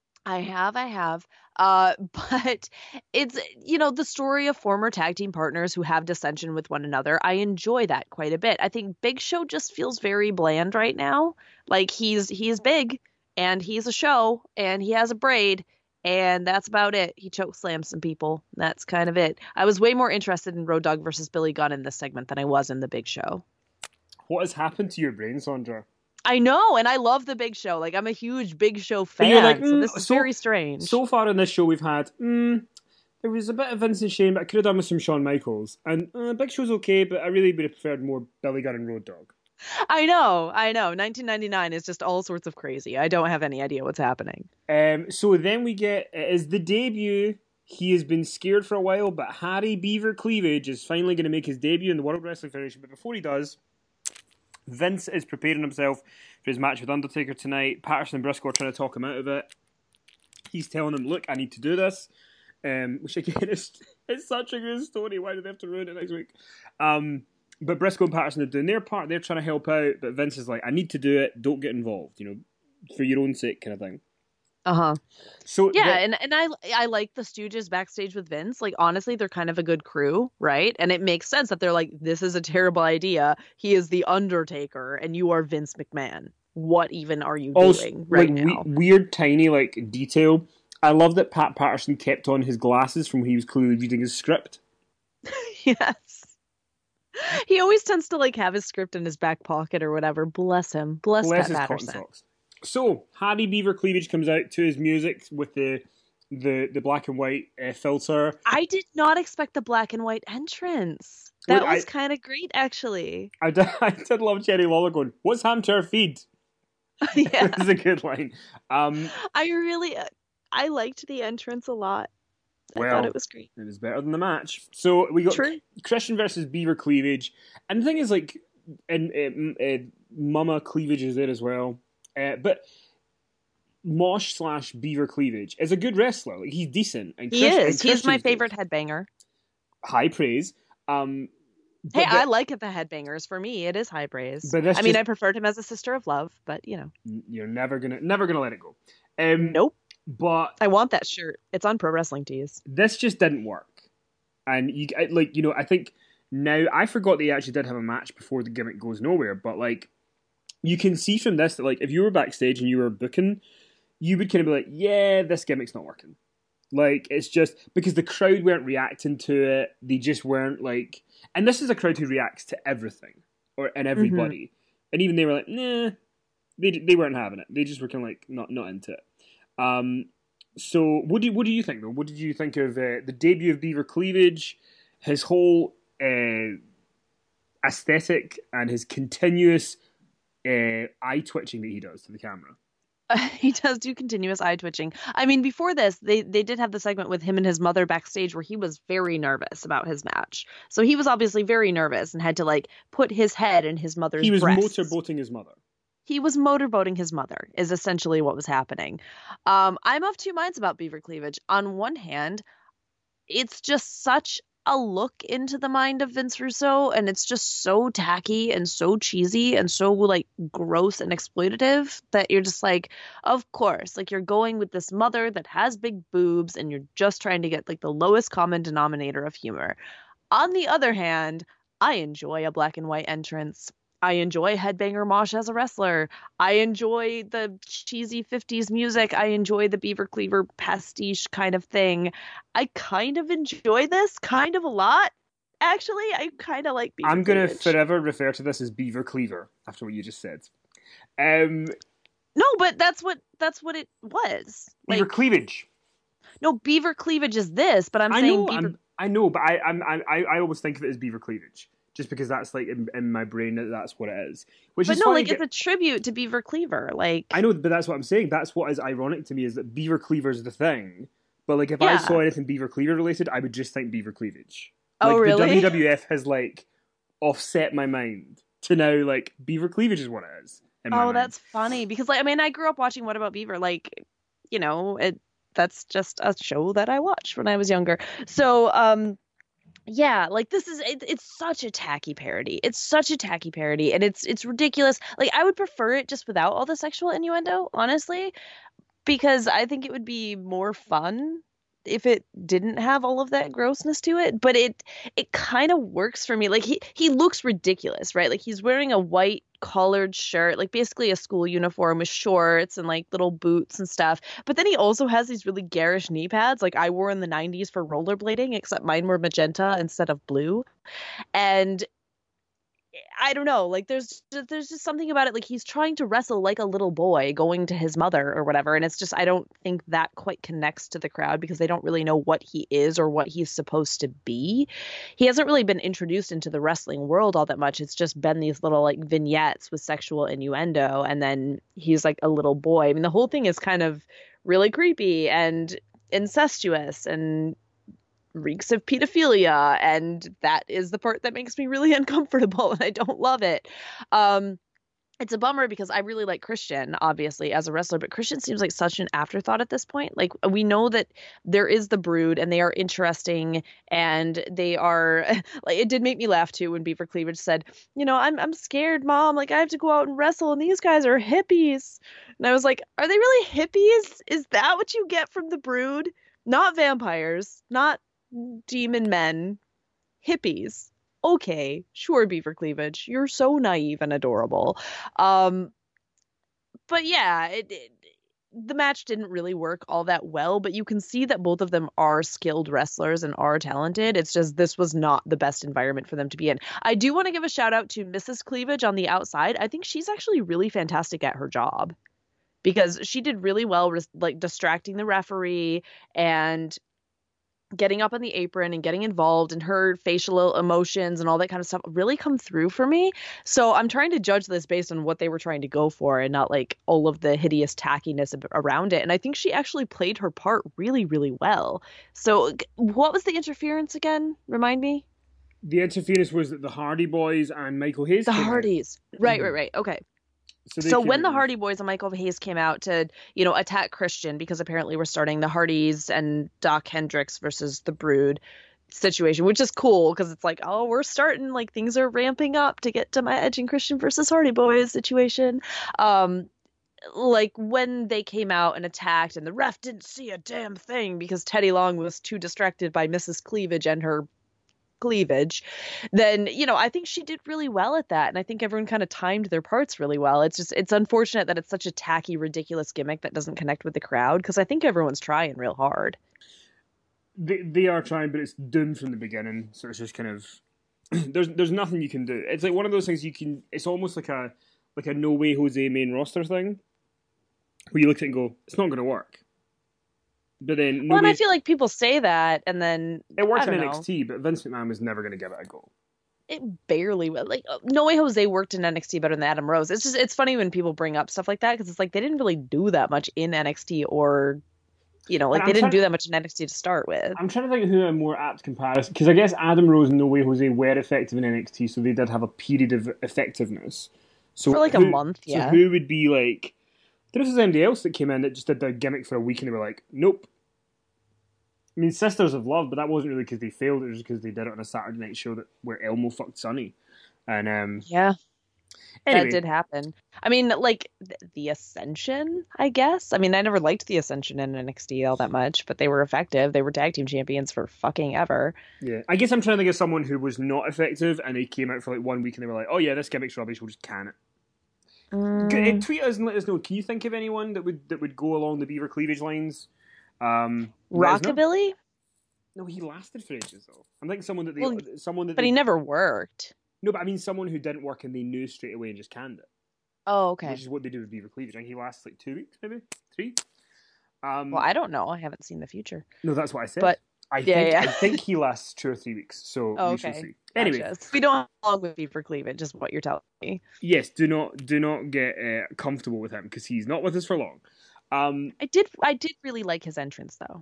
[SPEAKER 2] I have, I have. Uh, but it's, you know, the story of former tag team partners who have dissension with one another. I enjoy that quite a bit. I think Big Show just feels very bland right now. Like he's he's big and he's a show and he has a braid and that's about it. He choke slams some people. That's kind of it. I was way more interested in Road Dogg versus Billy Gunn in this segment than I was in the Big Show.
[SPEAKER 1] What has happened to your brain, Sandra?
[SPEAKER 2] I know, and I love the Big Show. Like, I'm a huge Big Show
[SPEAKER 1] But
[SPEAKER 2] fan,
[SPEAKER 1] you're like,
[SPEAKER 2] so
[SPEAKER 1] mm,
[SPEAKER 2] this is
[SPEAKER 1] so,
[SPEAKER 2] very strange.
[SPEAKER 1] So far in this show, we've had mm, there was a bit of Vincent Shane, but I could have done with some Shawn Michaels. And uh, Big Show's okay, but I really would have preferred more Billy Gunn and Road Dogg.
[SPEAKER 2] I know, I know. nineteen ninety-nine is just all sorts of crazy. I don't have any idea what's happening.
[SPEAKER 1] Um, so then we get it is the debut. He has been scared for a while, but Harry Beaver Cleavage is finally going to make his debut in the World Wrestling Federation. But before he does, Vince is preparing himself for his match with Undertaker tonight. Patterson and Briscoe are trying to talk him out of it. He's telling him, look, I need to do this. Um, which again is it's such a good story. Why do they have to ruin it next week? Um, but Briscoe and Patterson are doing their part. They're trying to help out. But Vince is like, I need to do it. Don't get involved. You know, for your own sake kind of thing.
[SPEAKER 2] Uh-huh.
[SPEAKER 1] So
[SPEAKER 2] yeah,
[SPEAKER 1] the,
[SPEAKER 2] and, and I I like the Stooges backstage with Vince. Like, honestly, they're kind of a good crew, right? And it makes sense that they're like, this is a terrible idea. He is the Undertaker, and you are Vince McMahon. What even are you
[SPEAKER 1] also,
[SPEAKER 2] doing right
[SPEAKER 1] like,
[SPEAKER 2] now?
[SPEAKER 1] We, weird, tiny, like, detail. I love that Pat Patterson kept on his glasses from when he was clearly reading his script.
[SPEAKER 2] Yes. He always tends to, like, have his script in his back pocket or whatever. Bless him. Bless,
[SPEAKER 1] Bless
[SPEAKER 2] Pat
[SPEAKER 1] his
[SPEAKER 2] Patterson.
[SPEAKER 1] cotton socks. So, Harry Beaver Cleavage comes out to his music with the the, the black and white uh, filter.
[SPEAKER 2] I did not expect the black and white entrance. That
[SPEAKER 1] Wait,
[SPEAKER 2] was
[SPEAKER 1] I-
[SPEAKER 2] kind of great, actually.
[SPEAKER 1] I did, I did love Jerry Lawler going, what's ham to our feed?
[SPEAKER 2] Yeah.
[SPEAKER 1] This is a good line. Um,
[SPEAKER 2] I really, I liked the entrance a lot. I
[SPEAKER 1] well,
[SPEAKER 2] thought it was great.
[SPEAKER 1] it was better than the match. So we got
[SPEAKER 2] True.
[SPEAKER 1] Christian versus Beaver Cleavage. And the thing is, like, and uh, uh, Mama Cleavage is there as well. Uh, but Mosh slash Beaver Cleavage is a good wrestler. Like, he's decent. And
[SPEAKER 2] He
[SPEAKER 1] Chris,
[SPEAKER 2] is.
[SPEAKER 1] and
[SPEAKER 2] He's my
[SPEAKER 1] Christian's
[SPEAKER 2] favorite
[SPEAKER 1] good.
[SPEAKER 2] headbanger.
[SPEAKER 1] High praise. Um,
[SPEAKER 2] Hey,
[SPEAKER 1] but
[SPEAKER 2] I
[SPEAKER 1] the,
[SPEAKER 2] like it, the headbangers. For me, it is high praise.
[SPEAKER 1] but this
[SPEAKER 2] I mean,
[SPEAKER 1] just
[SPEAKER 2] I preferred him as a sister of love, but you know.
[SPEAKER 1] you're never gonna never gonna let it go. Um,
[SPEAKER 2] Nope.
[SPEAKER 1] but
[SPEAKER 2] I want that shirt. It's on Pro Wrestling Tees.
[SPEAKER 1] this just didn't work. And you I- like you know I think now I forgot they actually did have a match before the gimmick goes nowhere. But like you can see from this that like if you were backstage and you were booking, you would kind of be like, yeah, this gimmick's not working. Like, it's just because the crowd weren't reacting to it. They just weren't like, and this is a crowd who reacts to everything or and everybody, mm-hmm. and even they were like, nah, they they weren't having it. They just were kind of like not not into it. Um, so what do what do you think though? What did you think of uh, the debut of Beaver Cleavage, his whole uh, aesthetic, and his continuous uh, eye twitching that he does to the camera?
[SPEAKER 2] He does do continuous eye twitching. I mean, before this, they they did have the segment with him and his mother backstage where he was very nervous about his match. So he was obviously very nervous and had to like put his head in his mother's
[SPEAKER 1] He was
[SPEAKER 2] breasts.
[SPEAKER 1] motorboating his mother.
[SPEAKER 2] He was motorboating his mother is essentially what was happening. Um, I'm of two minds about Beaver Cleavage. On one hand, it's just such a look into the mind of Vince Russo, and it's just so tacky and so cheesy and so like gross and exploitative that you're just like, of course, like you're going with this mother that has big boobs and you're just trying to get like the lowest common denominator of humor. On the other hand, I enjoy a black and white entrance. I enjoy Headbanger Mosh as a wrestler. I enjoy the cheesy fifties music. I enjoy the Beaver Cleaver pastiche kind of thing. I kind of enjoy this kind of a lot. Actually, I kind of like Beaver
[SPEAKER 1] I'm going to
[SPEAKER 2] Cleavage.
[SPEAKER 1] forever refer to this as Beaver Cleaver after what you just said. Um,
[SPEAKER 2] no, but that's what that's what it was.
[SPEAKER 1] Beaver
[SPEAKER 2] like,
[SPEAKER 1] Cleavage.
[SPEAKER 2] No, Beaver Cleavage is this, but I'm
[SPEAKER 1] I
[SPEAKER 2] saying
[SPEAKER 1] know,
[SPEAKER 2] Beaver...
[SPEAKER 1] I'm, I know, but I, I'm, I, I always think of it as Beaver Cleavage. Just because that's like in, in my brain that that's what it is. Which
[SPEAKER 2] but
[SPEAKER 1] is
[SPEAKER 2] no,
[SPEAKER 1] funny,
[SPEAKER 2] like it's a tribute to Beaver Cleaver. Like
[SPEAKER 1] I know, but that's what I'm saying. That's what is ironic to me is that Beaver Cleaver's the thing. But like if
[SPEAKER 2] yeah.
[SPEAKER 1] I saw anything Beaver Cleaver related, I would just think Beaver Cleavage.
[SPEAKER 2] Oh,
[SPEAKER 1] like,
[SPEAKER 2] really?
[SPEAKER 1] The W W F has like offset my mind to now like Beaver Cleavage is what it is. In my
[SPEAKER 2] oh,
[SPEAKER 1] mind.
[SPEAKER 2] that's funny because like I mean I grew up watching What About Beaver? Like, you know, it that's just a show that I watched when I was younger. So, um yeah, like this is it, it's such a tacky parody. It's such a tacky parody, and it's it's ridiculous. Like I would prefer it just without all the sexual innuendo, honestly, because I think it would be more fun if it didn't have all of that grossness to it. But it it kind of works for me. Like he he looks ridiculous, right? Like he's wearing a white collared shirt, like basically a school uniform with shorts and like little boots and stuff. But then he also has these really garish knee pads like I wore in the nineties for rollerblading, except mine were magenta instead of blue. And I don't know, like there's there's just something about it. Like he's trying to wrestle like a little boy going to his mother or whatever, and it's just I don't think that quite connects to the crowd because they don't really know what he is or what he's supposed to be. He hasn't really been introduced into the wrestling world all that much. It's just been these little like vignettes with sexual innuendo, and then he's like a little boy. I mean, the whole thing is kind of really creepy and incestuous and reeks of pedophilia, and that is the part that makes me really uncomfortable and I don't love it. Um it's a bummer because I really like Christian, obviously, as a wrestler, but Christian seems like such an afterthought at this point. Like we know that there is the Brood and they are interesting and they are like it did make me laugh too when Beaver Cleavage said, you know, I'm I'm scared, Mom, like I have to go out and wrestle and these guys are hippies. And I was like, are they really hippies? Is that what you get from the Brood? Not vampires, not demon men, hippies. Okay, sure, Beaver Cleavage, you're so naive and adorable. Um, but yeah, it, it, the match didn't really work all that well, but you can see that both of them are skilled wrestlers and are talented. It's just this was not the best environment for them to be in. I do want to give a shout out to Missus Cleavage on the outside. I think she's actually really fantastic at her job because she did really well, like distracting the referee and getting up on the apron and getting involved, and her facial emotions and all that kind of stuff really come through for me. So I'm trying to judge this based on what they were trying to go for and not like all of the hideous tackiness around it. And I think she actually played her part really, really well. So what was the interference again? Remind me.
[SPEAKER 1] The interference was that the Hardy Boys and Michael Hayes.
[SPEAKER 2] The Hardys. Out. Right, right, right. Okay.
[SPEAKER 1] So they
[SPEAKER 2] So
[SPEAKER 1] came
[SPEAKER 2] when the
[SPEAKER 1] out with,
[SPEAKER 2] Hardy Boys and Michael Hayes came out to, you know, attack Christian because apparently we're starting the Hardys and Doc Hendricks versus the Brood situation, which is cool because it's like, oh, we're starting, like things are ramping up to get to my Edge and Christian versus Hardy Boys situation. Um, like when they came out and attacked and the ref didn't see a damn thing because Teddy Long was too distracted by Missus Cleavage and her cleavage, then, you know, I think she did really well at that. And I think everyone kind of timed their parts really well. It's just, it's unfortunate that it's such a tacky, ridiculous gimmick that doesn't connect with the crowd because I think everyone's trying real hard.
[SPEAKER 1] they, they are trying, but it's doomed from the beginning. So it's just kind of, there's there's nothing you can do. It's like one of those things you can, it's almost like a, like a No Way Jose main roster thing where you look at it and go, it's not going to work. But then
[SPEAKER 2] Well, and
[SPEAKER 1] nobody,
[SPEAKER 2] I feel like people say that, and then
[SPEAKER 1] it worked
[SPEAKER 2] I
[SPEAKER 1] in
[SPEAKER 2] don't
[SPEAKER 1] N X T,
[SPEAKER 2] know.
[SPEAKER 1] but Vince McMahon was never going to give it a go.
[SPEAKER 2] It barely will. Like No Way Jose worked in N X T better than Adam Rose. It's just it's funny when people bring up stuff like that because it's like they didn't really do that much in N X T, or you know,
[SPEAKER 1] And
[SPEAKER 2] like
[SPEAKER 1] I'm
[SPEAKER 2] they didn't
[SPEAKER 1] trying,
[SPEAKER 2] do that much in N X T to start with.
[SPEAKER 1] I'm trying to think of who a more apt comparison, because I guess Adam Rose and No Way Jose were effective in N X T, so they did have a period of effectiveness. So
[SPEAKER 2] For like a
[SPEAKER 1] who,
[SPEAKER 2] month,
[SPEAKER 1] so
[SPEAKER 2] yeah.
[SPEAKER 1] who would be like? There was anybody else that came in that just did their gimmick for a week and they were like, nope. I mean, Sisters of Love, but that wasn't really because they failed. It was because they did it on a Saturday night show that where Elmo fucked Sonny. And um,
[SPEAKER 2] Yeah, that
[SPEAKER 1] anyway,
[SPEAKER 2] did happen. I mean, like th- the Ascension, I guess. I mean, I never liked the Ascension in N X T all that much, but they were effective. They were tag team champions for fucking ever.
[SPEAKER 1] yeah, I guess I'm trying to think of someone who was not effective and they came out for like one week and they were like, oh yeah, this gimmick's rubbish. We'll just can it. G-
[SPEAKER 2] Mm,
[SPEAKER 1] Tweet us and let us know. Can you think of anyone that would that would go along the Beaver cleavage lines? Um, let us know.
[SPEAKER 2] Rockabilly?
[SPEAKER 1] No, he lasted for ages though. I'm thinking someone that they,
[SPEAKER 2] Well,
[SPEAKER 1] someone that
[SPEAKER 2] but
[SPEAKER 1] they,
[SPEAKER 2] he never worked.
[SPEAKER 1] no, but I mean someone who didn't work and they knew straight away and just canned it,
[SPEAKER 2] Oh, okay.
[SPEAKER 1] which is what they do with Beaver cleavage. I think he lasts like two weeks, maybe three.
[SPEAKER 2] Well,
[SPEAKER 1] Um,
[SPEAKER 2] I don't know. I haven't seen the future.
[SPEAKER 1] no, that's what I said.
[SPEAKER 2] But
[SPEAKER 1] I
[SPEAKER 2] yeah,
[SPEAKER 1] think
[SPEAKER 2] yeah.
[SPEAKER 1] I think he lasts two or three weeks, so
[SPEAKER 2] Oh,
[SPEAKER 1] we shall
[SPEAKER 2] okay.
[SPEAKER 1] see. Anyway,
[SPEAKER 2] Gotcha. So we don't have long with Beaver cleavage, just what you're telling me.
[SPEAKER 1] yes, do not do not get uh, comfortable with him because he's not with us for long. Um,
[SPEAKER 2] I did I did really like his entrance though.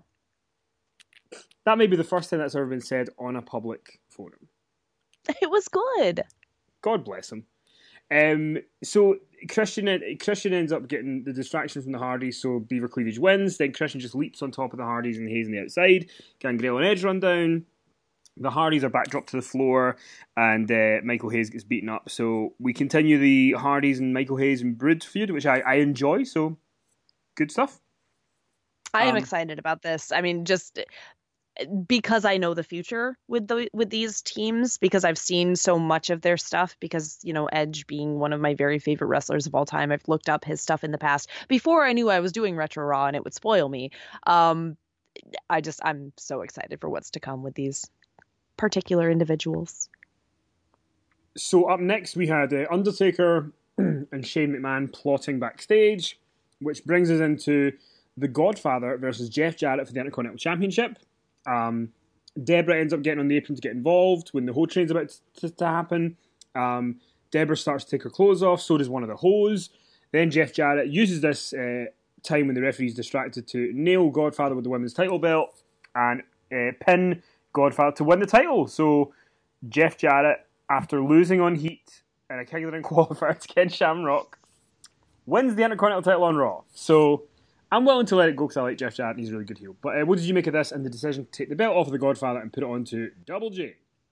[SPEAKER 1] that may be the first time that's ever been said on a public forum.
[SPEAKER 2] It was good.
[SPEAKER 1] God bless him. Um, so Christian Christian ends up getting the distraction from the Hardys, so Beaver cleavage wins. Then Christian just leaps on top of the Hardys and Hayes on the outside. Gangrel and Edge run down. The Hardys are back dropped to the floor, and uh, Michael Hayes gets beaten up. So we continue the Hardys and Michael Hayes and Brood feud, which I, I enjoy. So good stuff.
[SPEAKER 2] I am
[SPEAKER 1] Um,
[SPEAKER 2] excited about this. I mean, just because I know the future with the with these teams, because I've seen so much of their stuff, because, you know, Edge being one of my very favorite wrestlers of all time, I've looked up his stuff in the past before I knew I was doing Retro Raw and it would spoil me. Um, I just I'm so excited for what's to come with these particular individuals.
[SPEAKER 1] So up next we had uh, Undertaker and Shane McMahon plotting backstage, which brings us into The Godfather versus Jeff Jarrett for the Intercontinental Championship. Um, Deborah ends up getting on the apron to get involved when the whole train's about to, to happen. Um, Deborah starts to take her clothes off, so does one of the hoes. Then Jeff Jarrett uses this uh, time when the referee's distracted to nail Godfather with the women's title belt and uh, pin Godfather to win the title. So Jeff Jarrett, after losing on Heat and a King of the Ring qualifier to Ken Shamrock, wins the Intercontinental title on Raw. So I'm willing to let it go because I like Jeff Jarrett and he's a really good heel. But uh, what did you make of this and the decision to take the belt off of the Godfather and put it on to Double J?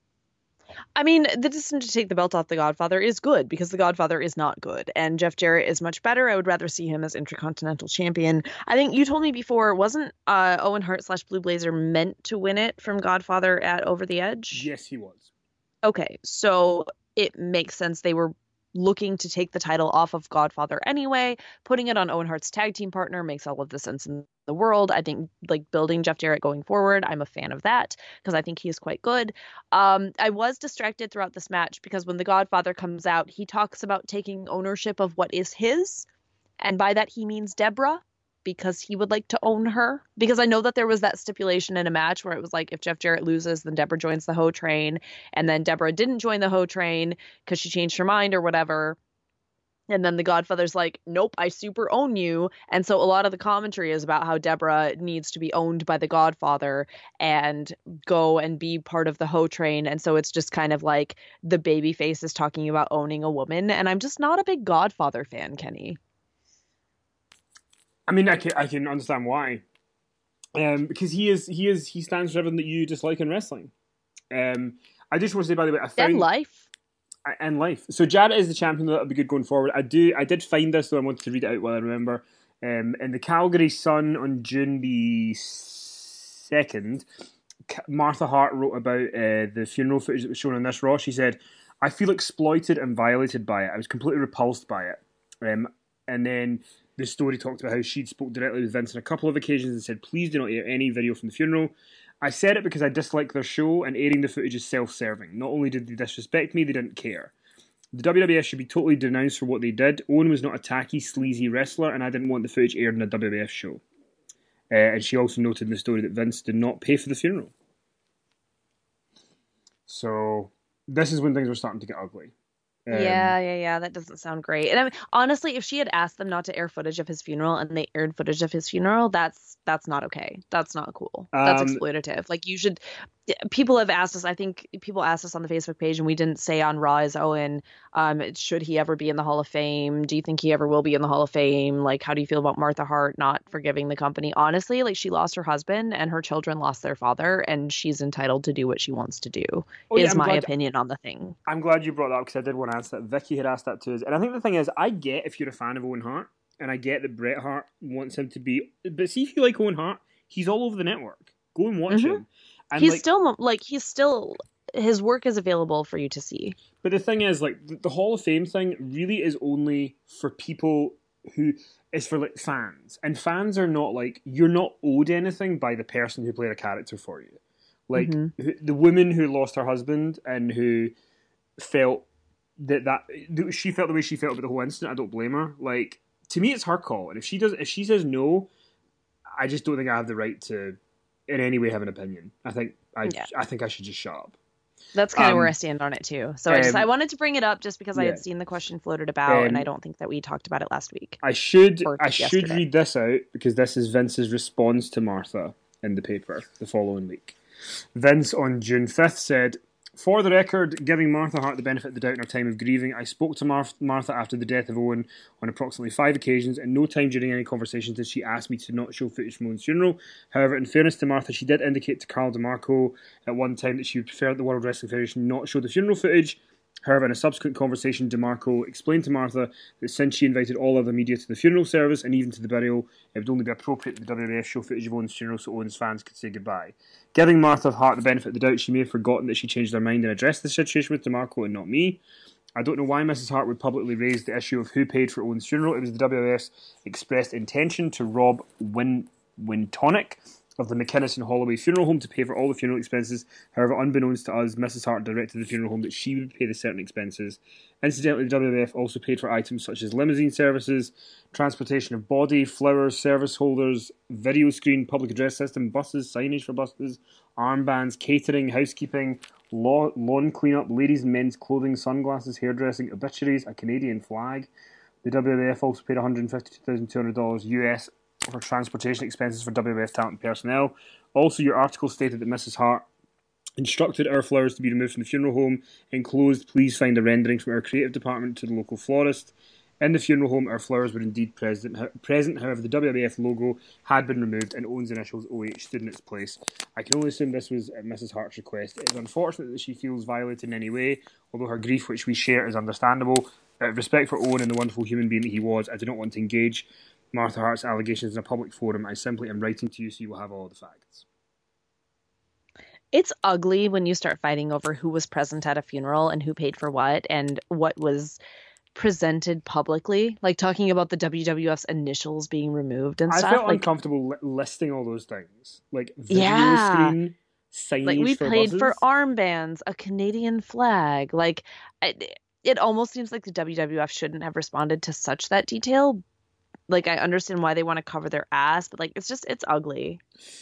[SPEAKER 2] I mean, the decision to take the belt off the Godfather is good because the Godfather is not good, and Jeff Jarrett is much better. I would rather see him as Intercontinental Champion. I think you told me before, wasn't uh, Owen Hart slash Blue Blazer meant to win it from Godfather at Over the Edge?
[SPEAKER 1] Yes, he was.
[SPEAKER 2] Okay, so it makes sense they were looking to take the title off of Godfather anyway. Putting it on Owen Hart's tag team partner makes all of the sense in the world. I think, like, building Jeff Jarrett going forward, I'm a fan of that because I think he is quite good. Um, I was distracted throughout this match because when the Godfather comes out, he talks about taking ownership of what is his, and by that he means Deborah, because he would like to own her. Because I know that there was that stipulation in a match where it was like, if Jeff Jarrett loses, then Deborah joins the Ho train. And then Deborah didn't join the Ho train because she changed her mind or whatever. And then the Godfather's like, nope, I super own you. And so a lot of the commentary is about how Deborah needs to be owned by the Godfather and go and be part of the Ho train. And so it's just kind of like the baby face is talking about owning a woman. And I'm just not a big Godfather fan, Kenny.
[SPEAKER 1] I mean, I can, I can understand why. Um, because he is, he is, he stands for everything that you dislike in wrestling. Um, I just want to say, by the way, I found...
[SPEAKER 2] And life.
[SPEAKER 1] And life. So Jarrett is the champion. That'll be good going forward. I do. I did find this, though. I wanted to read it out while I remember. Um, in the Calgary Sun on June the second, Martha Hart wrote about uh, the funeral footage that was shown on this Raw. She said, "I feel exploited and violated by it. I was completely repulsed by it." Um, and then the story talked about how she'd spoke directly with Vince on a couple of occasions and said, "Please do not air any video from the funeral. I said it because I dislike their show, and airing the footage is self-serving. Not only did they disrespect me, they didn't care. The W W F should be totally denounced for what they did. Owen was not a tacky, sleazy wrestler, and I didn't want the footage aired in a W W F show." Uh, and she also noted in the story that Vince did not pay for the funeral. So this is when things were starting to get ugly.
[SPEAKER 2] Um, yeah, yeah, yeah. That doesn't sound great. And I mean, honestly, if she had asked them not to air footage of his funeral and they aired footage of his funeral, that's that's not okay. That's not cool. That's um, exploitative. Like, you should. People have asked us. I think people asked us on the Facebook page, and we didn't say on Raw is Owen. Um, should he ever be in the Hall of Fame? Do you think he ever will be in the Hall of Fame? Like, how do you feel about Martha Hart not forgiving the company? Honestly, like, she lost her husband and her children lost their father, and she's entitled to do what she wants to do. Oh, yeah, is I'm my glad, opinion on the thing.
[SPEAKER 1] I'm glad you brought that up because I did want to answer that. Vicky had asked that too, and I think the thing is, I get if you're a fan of Owen Hart, and I get that Bret Hart wants him to be. But see, if you like Owen Hart, he's all over the network. Go and watch mm-hmm. him. And
[SPEAKER 2] he's
[SPEAKER 1] like,
[SPEAKER 2] still like he's still his work is available for you to see.
[SPEAKER 1] But the thing is, like, the, the Hall of Fame thing really is only for people who is for like fans, and fans are not like you're not owed anything by the person who played a character for you. Like mm-hmm. the woman who lost her husband and who felt that that she felt the way she felt about the whole incident. I don't blame her. Like, to me, it's her call, and if she does, if she says no, I just don't think I have the right to, in any way, have an opinion. I think I, yeah. I think I should just shut up.
[SPEAKER 2] That's kind of um, where I stand on it too. So um, I just I wanted to bring it up just because yeah. I had seen the question floated about, um, and I don't think that we talked about it last week.
[SPEAKER 1] I should I yesterday. should read this out because this is Vince's response to Martha in the paper the following week. Vince on June fifth said, "For the record, giving Martha Hart the benefit of the doubt in her time of grieving, I spoke to Mar- Martha after the death of Owen on approximately five occasions, and no time during any conversations did she ask me to not show footage from Owen's funeral. However, in fairness to Martha, she did indicate to Carl DeMarco at one time that she would prefer the World Wrestling Federation not show the funeral footage. However, in a subsequent conversation, DeMarco explained to Martha that since she invited all other media to the funeral service and even to the burial, it would only be appropriate that the W W F show footage of Owen's funeral so Owen's fans could say goodbye. Giving Martha Hart the benefit of the doubt, she may have forgotten that she changed her mind and addressed the situation with DeMarco and not me. I don't know why Missus Hart would publicly raise the issue of who paid for Owen's funeral. It was the W W F's expressed intention to rob Win Wintonic of the McInnes and Holloway Funeral Home to pay for all the funeral expenses. However, unbeknownst to us, Missus Hart directed the funeral home that she would pay the certain expenses. Incidentally, the W W F also paid for items such as limousine services, transportation of body, flowers, service holders, video screen, public address system, buses, signage for buses, armbands, catering, housekeeping, law, lawn cleanup, ladies' and men's clothing, sunglasses, hairdressing, obituaries, a Canadian flag. The W W F also paid one hundred fifty-two thousand two hundred dollars U S for transportation expenses for W W F talent and personnel. Also, your article stated that Missus Hart instructed our flowers to be removed from the funeral home. Enclosed, please find a rendering from our creative department to the local florist. In the funeral home, our flowers were indeed present. Present, however, the W W F logo had been removed and Owen's initials O H stood in its place. I can only assume this was at Missus Hart's request. It is unfortunate that she feels violated in any way, although her grief, which we share, is understandable. Out of respect for Owen and the wonderful human being that he was, I do not want to engage Martha Hart's allegations in a public forum. I simply am writing to you so you will have all the facts.
[SPEAKER 2] It's ugly when you start fighting over who was present at a funeral and who paid for what and what was presented publicly, like talking about the W W F's initials being removed and
[SPEAKER 1] I
[SPEAKER 2] stuff.
[SPEAKER 1] I felt
[SPEAKER 2] like,
[SPEAKER 1] uncomfortable li- listing all those things, like video
[SPEAKER 2] yeah.
[SPEAKER 1] screen, signage
[SPEAKER 2] like we
[SPEAKER 1] for
[SPEAKER 2] paid
[SPEAKER 1] buses.
[SPEAKER 2] for armbands, a Canadian flag. Like it, it almost seems like the W W F shouldn't have responded to such that detail. Like, I understand why they want to cover their ass, but like it's just it's ugly.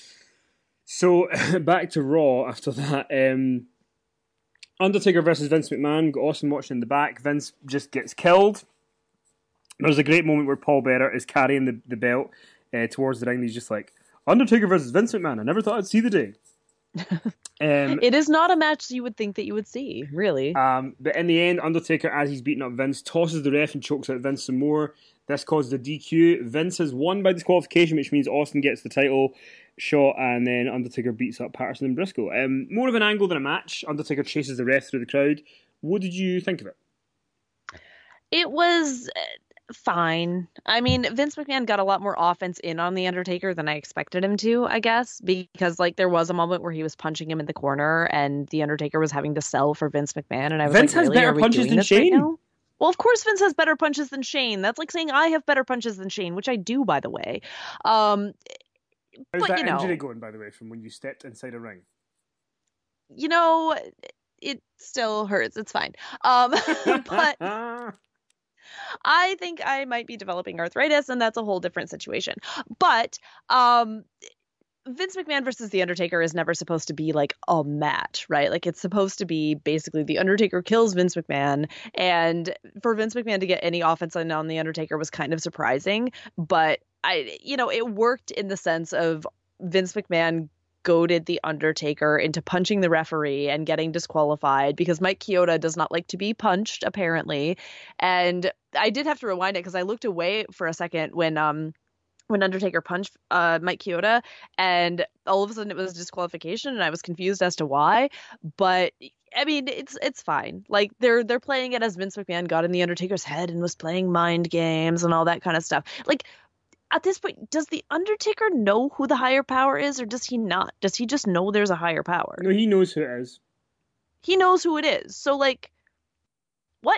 [SPEAKER 1] So back to Raw after that. Um, Undertaker versus Vince McMahon. Got Austin watching in the back. Vince just gets killed. There's a great moment where Paul Bearer is carrying the, the belt uh, towards the ring. And he's just like, Undertaker versus Vince McMahon. I never thought I'd see the day. Um,
[SPEAKER 2] it is not a match you would think that you would see, really.
[SPEAKER 1] Um, but in the end, Undertaker, as he's beating up Vince, tosses the ref and chokes out Vince some more. This causes a D Q. Vince has won by disqualification, which means Austin gets the title shot, and then Undertaker beats up Patterson and Briscoe. Um, more of an angle than a match. Undertaker chases the ref through the crowd. What did you think of it?
[SPEAKER 2] It was fine. I mean, Vince McMahon got a lot more offense in on The Undertaker than I expected him to, I guess, because like there was a moment where he was punching him in the corner and The Undertaker was having to sell for Vince McMahon, and I was
[SPEAKER 1] Vince
[SPEAKER 2] like,
[SPEAKER 1] has
[SPEAKER 2] really?
[SPEAKER 1] better
[SPEAKER 2] Are
[SPEAKER 1] punches
[SPEAKER 2] we doing
[SPEAKER 1] than
[SPEAKER 2] this
[SPEAKER 1] Shane.
[SPEAKER 2] Right now? Well, of course Vince has better punches than Shane. That's like saying I have better punches than Shane, which I do, by the way. Um,
[SPEAKER 1] How's
[SPEAKER 2] but,
[SPEAKER 1] that
[SPEAKER 2] you know,
[SPEAKER 1] injury going, by the way, from when you stepped inside a ring?
[SPEAKER 2] You know, it still hurts. It's fine. Um, but I think I might be developing arthritis, and that's a whole different situation. But um, Vince McMahon versus The Undertaker is never supposed to be like a match, right? Like it's supposed to be basically The Undertaker kills Vince McMahon, and for Vince McMahon to get any offense on The Undertaker was kind of surprising. But I, you know, it worked in the sense of Vince McMahon goaded The Undertaker into punching the referee and getting disqualified because Mike Chioda does not like to be punched, apparently. And I did have to rewind it because I looked away for a second when um when Undertaker punched uh, Mike Chioda, and all of a sudden it was disqualification, and I was confused as to why. But I mean, it's it's fine. Like they're they're playing it as Vince McMahon got in The Undertaker's head and was playing mind games and all that kind of stuff. Like, at this point, does The Undertaker know who the higher power is, or does he not? Does he just know there's a higher power?
[SPEAKER 1] No, he knows who it is.
[SPEAKER 2] He knows who it is. So, like, what?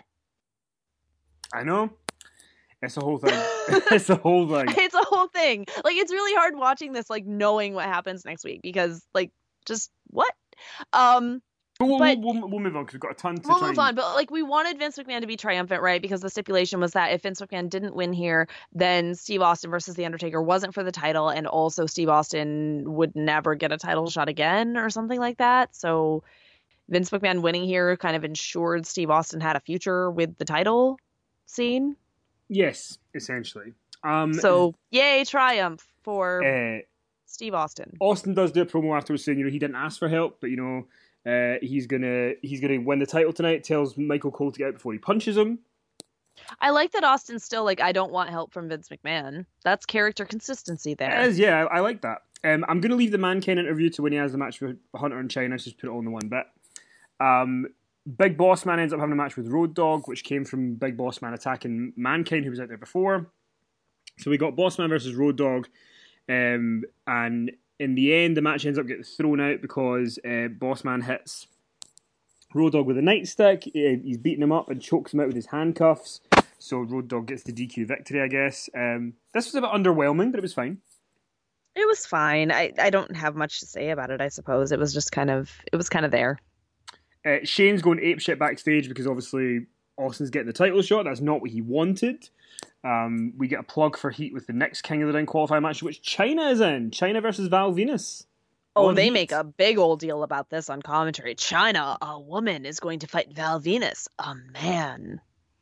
[SPEAKER 1] I know. It's a whole thing. It's a whole thing.
[SPEAKER 2] It's a whole thing. Like, it's really hard watching this, like, knowing what happens next week, because, like, just what? Um...
[SPEAKER 1] But we'll,
[SPEAKER 2] but
[SPEAKER 1] we'll, we'll move on because we've got a ton to
[SPEAKER 2] We'll
[SPEAKER 1] try
[SPEAKER 2] move
[SPEAKER 1] and...
[SPEAKER 2] on, but like we wanted Vince McMahon to be triumphant, right? Because the stipulation was that if Vince McMahon didn't win here, then Steve Austin versus The Undertaker wasn't for the title, and also Steve Austin would never get a title shot again or something like that. So Vince McMahon winning here kind of ensured Steve Austin had a future with the title scene.
[SPEAKER 1] Yes, essentially. Um,
[SPEAKER 2] so yay, triumph for
[SPEAKER 1] uh,
[SPEAKER 2] Steve Austin.
[SPEAKER 1] Austin does do a promo afterwards saying, you know, he didn't ask for help, but you know, uh, he's gonna he's gonna win the title tonight. Tells Michael Cole to get out before he punches him.
[SPEAKER 2] I like that Austin's still like, I don't want help from Vince McMahon. That's character consistency there.
[SPEAKER 1] It is, yeah, I, I like that. Um, I'm gonna leave the Mankind interview to when he has the match with Hunter and China. Just put it all in the one bit. Um, Big Boss Man ends up having a match with Road Dogg, which came from Big Boss Man attacking Mankind, who was out there before. So we got Boss Man versus Road Dogg, um, and in the end, the match ends up getting thrown out because uh, Boss Man hits Road Dogg with a nightstick. He's beating him up and chokes him out with his handcuffs. So Road Dogg gets the D Q victory, I guess. Um, this was a bit underwhelming, but it was fine.
[SPEAKER 2] It was fine. I, I don't have much to say about it, I suppose. It was just kind of, it was kind of there.
[SPEAKER 1] Uh, Shane's going apeshit backstage because obviously Austin's getting the title shot. That's not what he wanted. Um, we get a plug for Heat with the next King of the Ring qualifying match, which China is in. China versus Val Venus.
[SPEAKER 2] Oh, they Heat. Make a big old deal about this on commentary. China, a woman, is going to fight Val Venus, a man.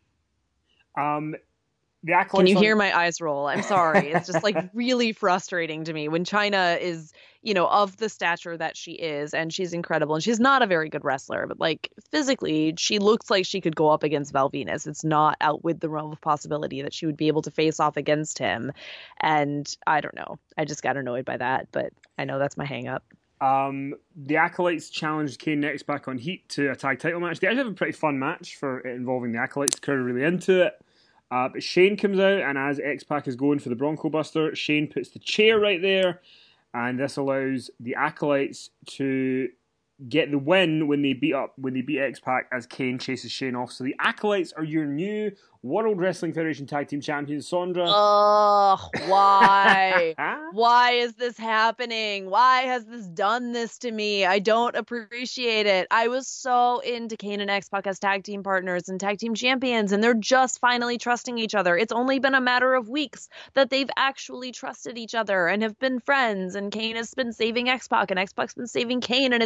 [SPEAKER 1] Um, the
[SPEAKER 2] Can you on... hear my eyes roll? I'm sorry. It's just like really frustrating to me when China is, you know, of the stature that she is, and she's incredible, and she's not a very good wrestler, but like physically, she looks like she could go up against Val Venus. It's not out with the realm of possibility that she would be able to face off against him. And I don't know. I just got annoyed by that, but I know that's my hang up.
[SPEAKER 1] Um, the Acolytes challenged Kane next back on Heat to a tag title match. They actually have a pretty fun match for it involving the Acolytes. The crowd are really into it. Uh, but Shane comes out, and as X-Pac is going for the Bronco Buster, Shane puts the chair right there, and this allows the Acolytes to get the win when they beat up when they beat X-Pac as Kane chases Shane off. So the Acolytes are your new World Wrestling Federation Tag Team Champions, Sondra.
[SPEAKER 2] Ugh, why? Why is this happening? Why has this done this to me? I don't appreciate it. I was so into Kane and X-Pac as tag team partners and tag team champions, and they're just finally trusting each other. It's only been a matter of weeks that they've actually trusted each other and have been friends, and Kane has been saving X-Pac, and X-Pac's been saving Kane, and it's been beautiful.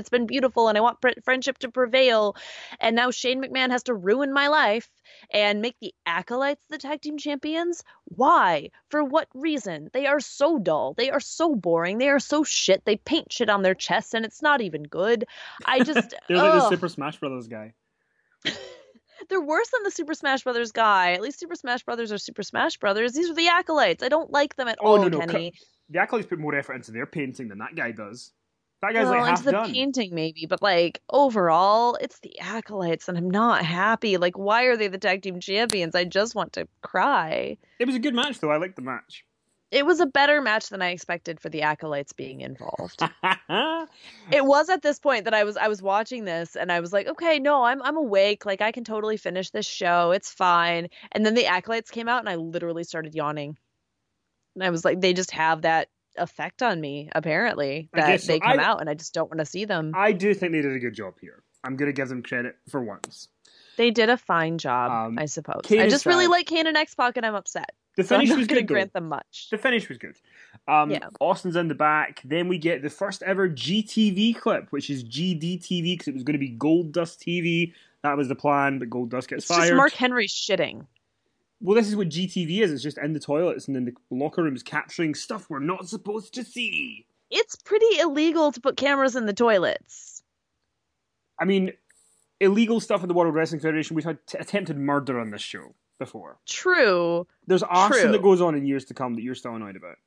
[SPEAKER 2] beautiful and I want fr- friendship to prevail. And now Shane McMahon has to ruin my life and make the Acolytes the tag team champions. Why? For what reason? They are so dull. They are so boring. They are so shit. They paint shit on their chests and it's not even good. I just,
[SPEAKER 1] They're like the
[SPEAKER 2] ugh.
[SPEAKER 1] Super Smash Brothers guy.
[SPEAKER 2] They're worse than the Super Smash Brothers guy. At least Super Smash Brothers are Super Smash Brothers. These are the Acolytes. I don't like them at
[SPEAKER 1] Oh,
[SPEAKER 2] all,
[SPEAKER 1] no, no.
[SPEAKER 2] Kenny.
[SPEAKER 1] The Acolytes put more effort into their painting than that guy does. That guy's
[SPEAKER 2] Well,
[SPEAKER 1] like
[SPEAKER 2] into
[SPEAKER 1] half
[SPEAKER 2] the
[SPEAKER 1] done.
[SPEAKER 2] painting maybe, but like overall, it's the Acolytes, and I'm not happy. Like, why are they the tag team champions? I just want to cry.
[SPEAKER 1] It was a good match, though. I liked the match.
[SPEAKER 2] It was a better match than I expected for the Acolytes being involved. It was at this point that I was I was watching this and I was like, okay, no, I'm I'm awake. Like I can totally finish this show. It's fine. And then the Acolytes came out and I literally started yawning. And I was like, they just have that effect on me, apparently, that
[SPEAKER 1] so.
[SPEAKER 2] they come
[SPEAKER 1] I,
[SPEAKER 2] out and I just don't want to see them.
[SPEAKER 1] I do think they did a good job here. I'm going to give them credit for once.
[SPEAKER 2] They did a fine job,
[SPEAKER 1] um,
[SPEAKER 2] I suppose.
[SPEAKER 1] Kane
[SPEAKER 2] I just
[SPEAKER 1] and
[SPEAKER 2] really
[SPEAKER 1] Sal-
[SPEAKER 2] like Kane and X-Pac and I'm upset.
[SPEAKER 1] The
[SPEAKER 2] So I'm
[SPEAKER 1] finish
[SPEAKER 2] not
[SPEAKER 1] was
[SPEAKER 2] going
[SPEAKER 1] good,
[SPEAKER 2] to grant
[SPEAKER 1] though.
[SPEAKER 2] them much.
[SPEAKER 1] The finish was good. Um,
[SPEAKER 2] Yeah.
[SPEAKER 1] Austin's in the back. Then we get the first ever G T V clip, which is G D T V because it was going to be Gold Dust T V. That was the plan, but Gold Dust gets
[SPEAKER 2] It's
[SPEAKER 1] fired.
[SPEAKER 2] just Mark Henry shitting.
[SPEAKER 1] Well, this is what G T V is. It's just in the toilets and in the locker rooms capturing stuff we're not supposed to see.
[SPEAKER 2] It's pretty illegal to put cameras in the toilets.
[SPEAKER 1] I mean, illegal stuff in the World Wrestling Federation. We've had t- attempted murder on this show before.
[SPEAKER 2] True.
[SPEAKER 1] There's arson
[SPEAKER 2] True.
[SPEAKER 1] that goes on in years to come that you're still annoyed about.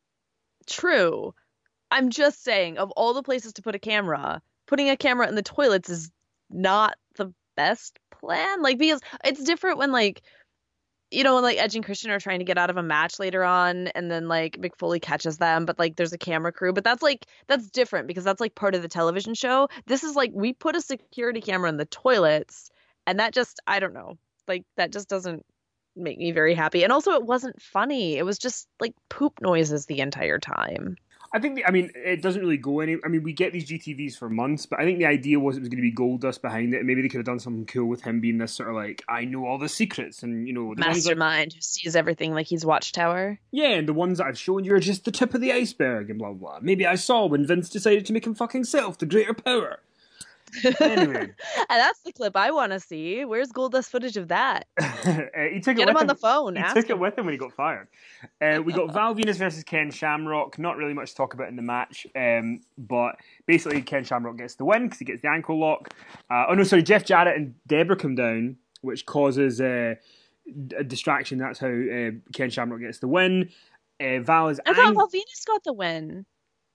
[SPEAKER 2] True. I'm just saying, of all the places to put a camera, putting a camera in the toilets is not the best plan. Like, because it's different when, like, you know, when, like, Edge and Christian are trying to get out of a match later on, and then, like, Mick Foley catches them, but, like, there's a camera crew. But that's, like, that's different, because that's, like, part of the television show. This is, like, we put a security camera in the toilets, and that just, I don't know. Like, that just doesn't make me very happy. And also, it wasn't funny. It was just, like, poop noises the entire time.
[SPEAKER 1] I think, the, I mean, it doesn't really go any... I mean, we get these G T Vs for months, but I think the idea was it was going to be Goldust behind it, and maybe they could have done something cool with him being this sort of like, I know all the secrets, and, you know... The
[SPEAKER 2] Mastermind
[SPEAKER 1] like,
[SPEAKER 2] who sees everything like he's Watchtower.
[SPEAKER 1] Yeah, and the ones that I've shown you are just the tip of the iceberg, and blah, blah, blah. Maybe I saw when Vince decided to make him fucking self the greater power. Anyway.
[SPEAKER 2] And that's the clip I want to see. Where's Goldust footage of that?
[SPEAKER 1] uh, he took
[SPEAKER 2] Get
[SPEAKER 1] it
[SPEAKER 2] him
[SPEAKER 1] with
[SPEAKER 2] on the phone.
[SPEAKER 1] He
[SPEAKER 2] Ask
[SPEAKER 1] took
[SPEAKER 2] him.
[SPEAKER 1] it with him when he got fired. Uh, we got Val Venus versus Ken Shamrock. Not really much to talk about in the match, um, but basically Ken Shamrock gets the win because he gets the ankle lock. Uh, oh no, sorry, Jeff Jarrett and Deborah come down, which causes uh, a distraction. That's how uh, Ken Shamrock gets the win. Uh, Val is.
[SPEAKER 2] I thought
[SPEAKER 1] ang-
[SPEAKER 2] Val Venus got the win.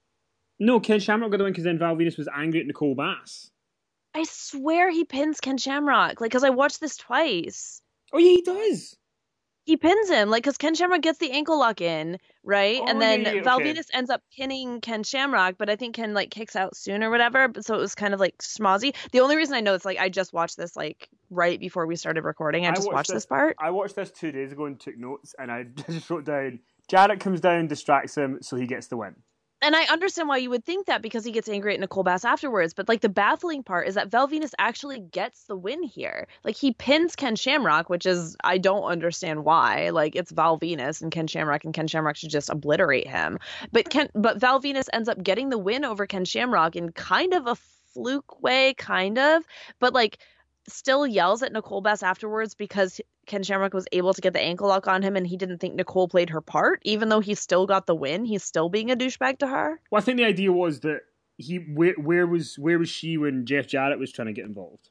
[SPEAKER 1] No, Ken Shamrock got the win because then Val Venus was angry at Nicole Bass.
[SPEAKER 2] I swear he pins Ken Shamrock. Like, because I watched this twice.
[SPEAKER 1] Oh yeah, he does.
[SPEAKER 2] He pins him, like, because Ken Shamrock gets the ankle lock in, right?
[SPEAKER 1] Oh,
[SPEAKER 2] and then
[SPEAKER 1] yeah, yeah,
[SPEAKER 2] Val
[SPEAKER 1] okay.
[SPEAKER 2] Venus ends up pinning Ken Shamrock, but I think Ken, like, kicks out soon or whatever. But so it was kind of, like, schmozzy. The only reason I know it's, like, I just watched this, like, right before we started recording. I
[SPEAKER 1] I
[SPEAKER 2] just
[SPEAKER 1] watched
[SPEAKER 2] watched
[SPEAKER 1] this-
[SPEAKER 2] this part.
[SPEAKER 1] I watched this two days ago and took notes, and I just wrote down, Jarrett comes down, distracts him, so he gets the win.
[SPEAKER 2] And I understand why you would think that because he gets angry at Nicole Bass afterwards. But, like, the baffling part is that Val Venus actually gets the win here. Like, he pins Ken Shamrock, which is, I don't understand why. Like, it's Val Venus and Ken Shamrock, and Ken Shamrock should just obliterate him. But Ken, but Val Venus ends up getting the win over Ken Shamrock in kind of a fluke way, kind of. But, like, still yells at Nicole Bass afterwards because Ken Shamrock was able to get the ankle lock on him and he didn't think Nicole played her part. Even though he still got the win, he's still being a douchebag to her.
[SPEAKER 1] Well, I think the idea was that he where, where was where was she when Jeff Jarrett was trying to get involved?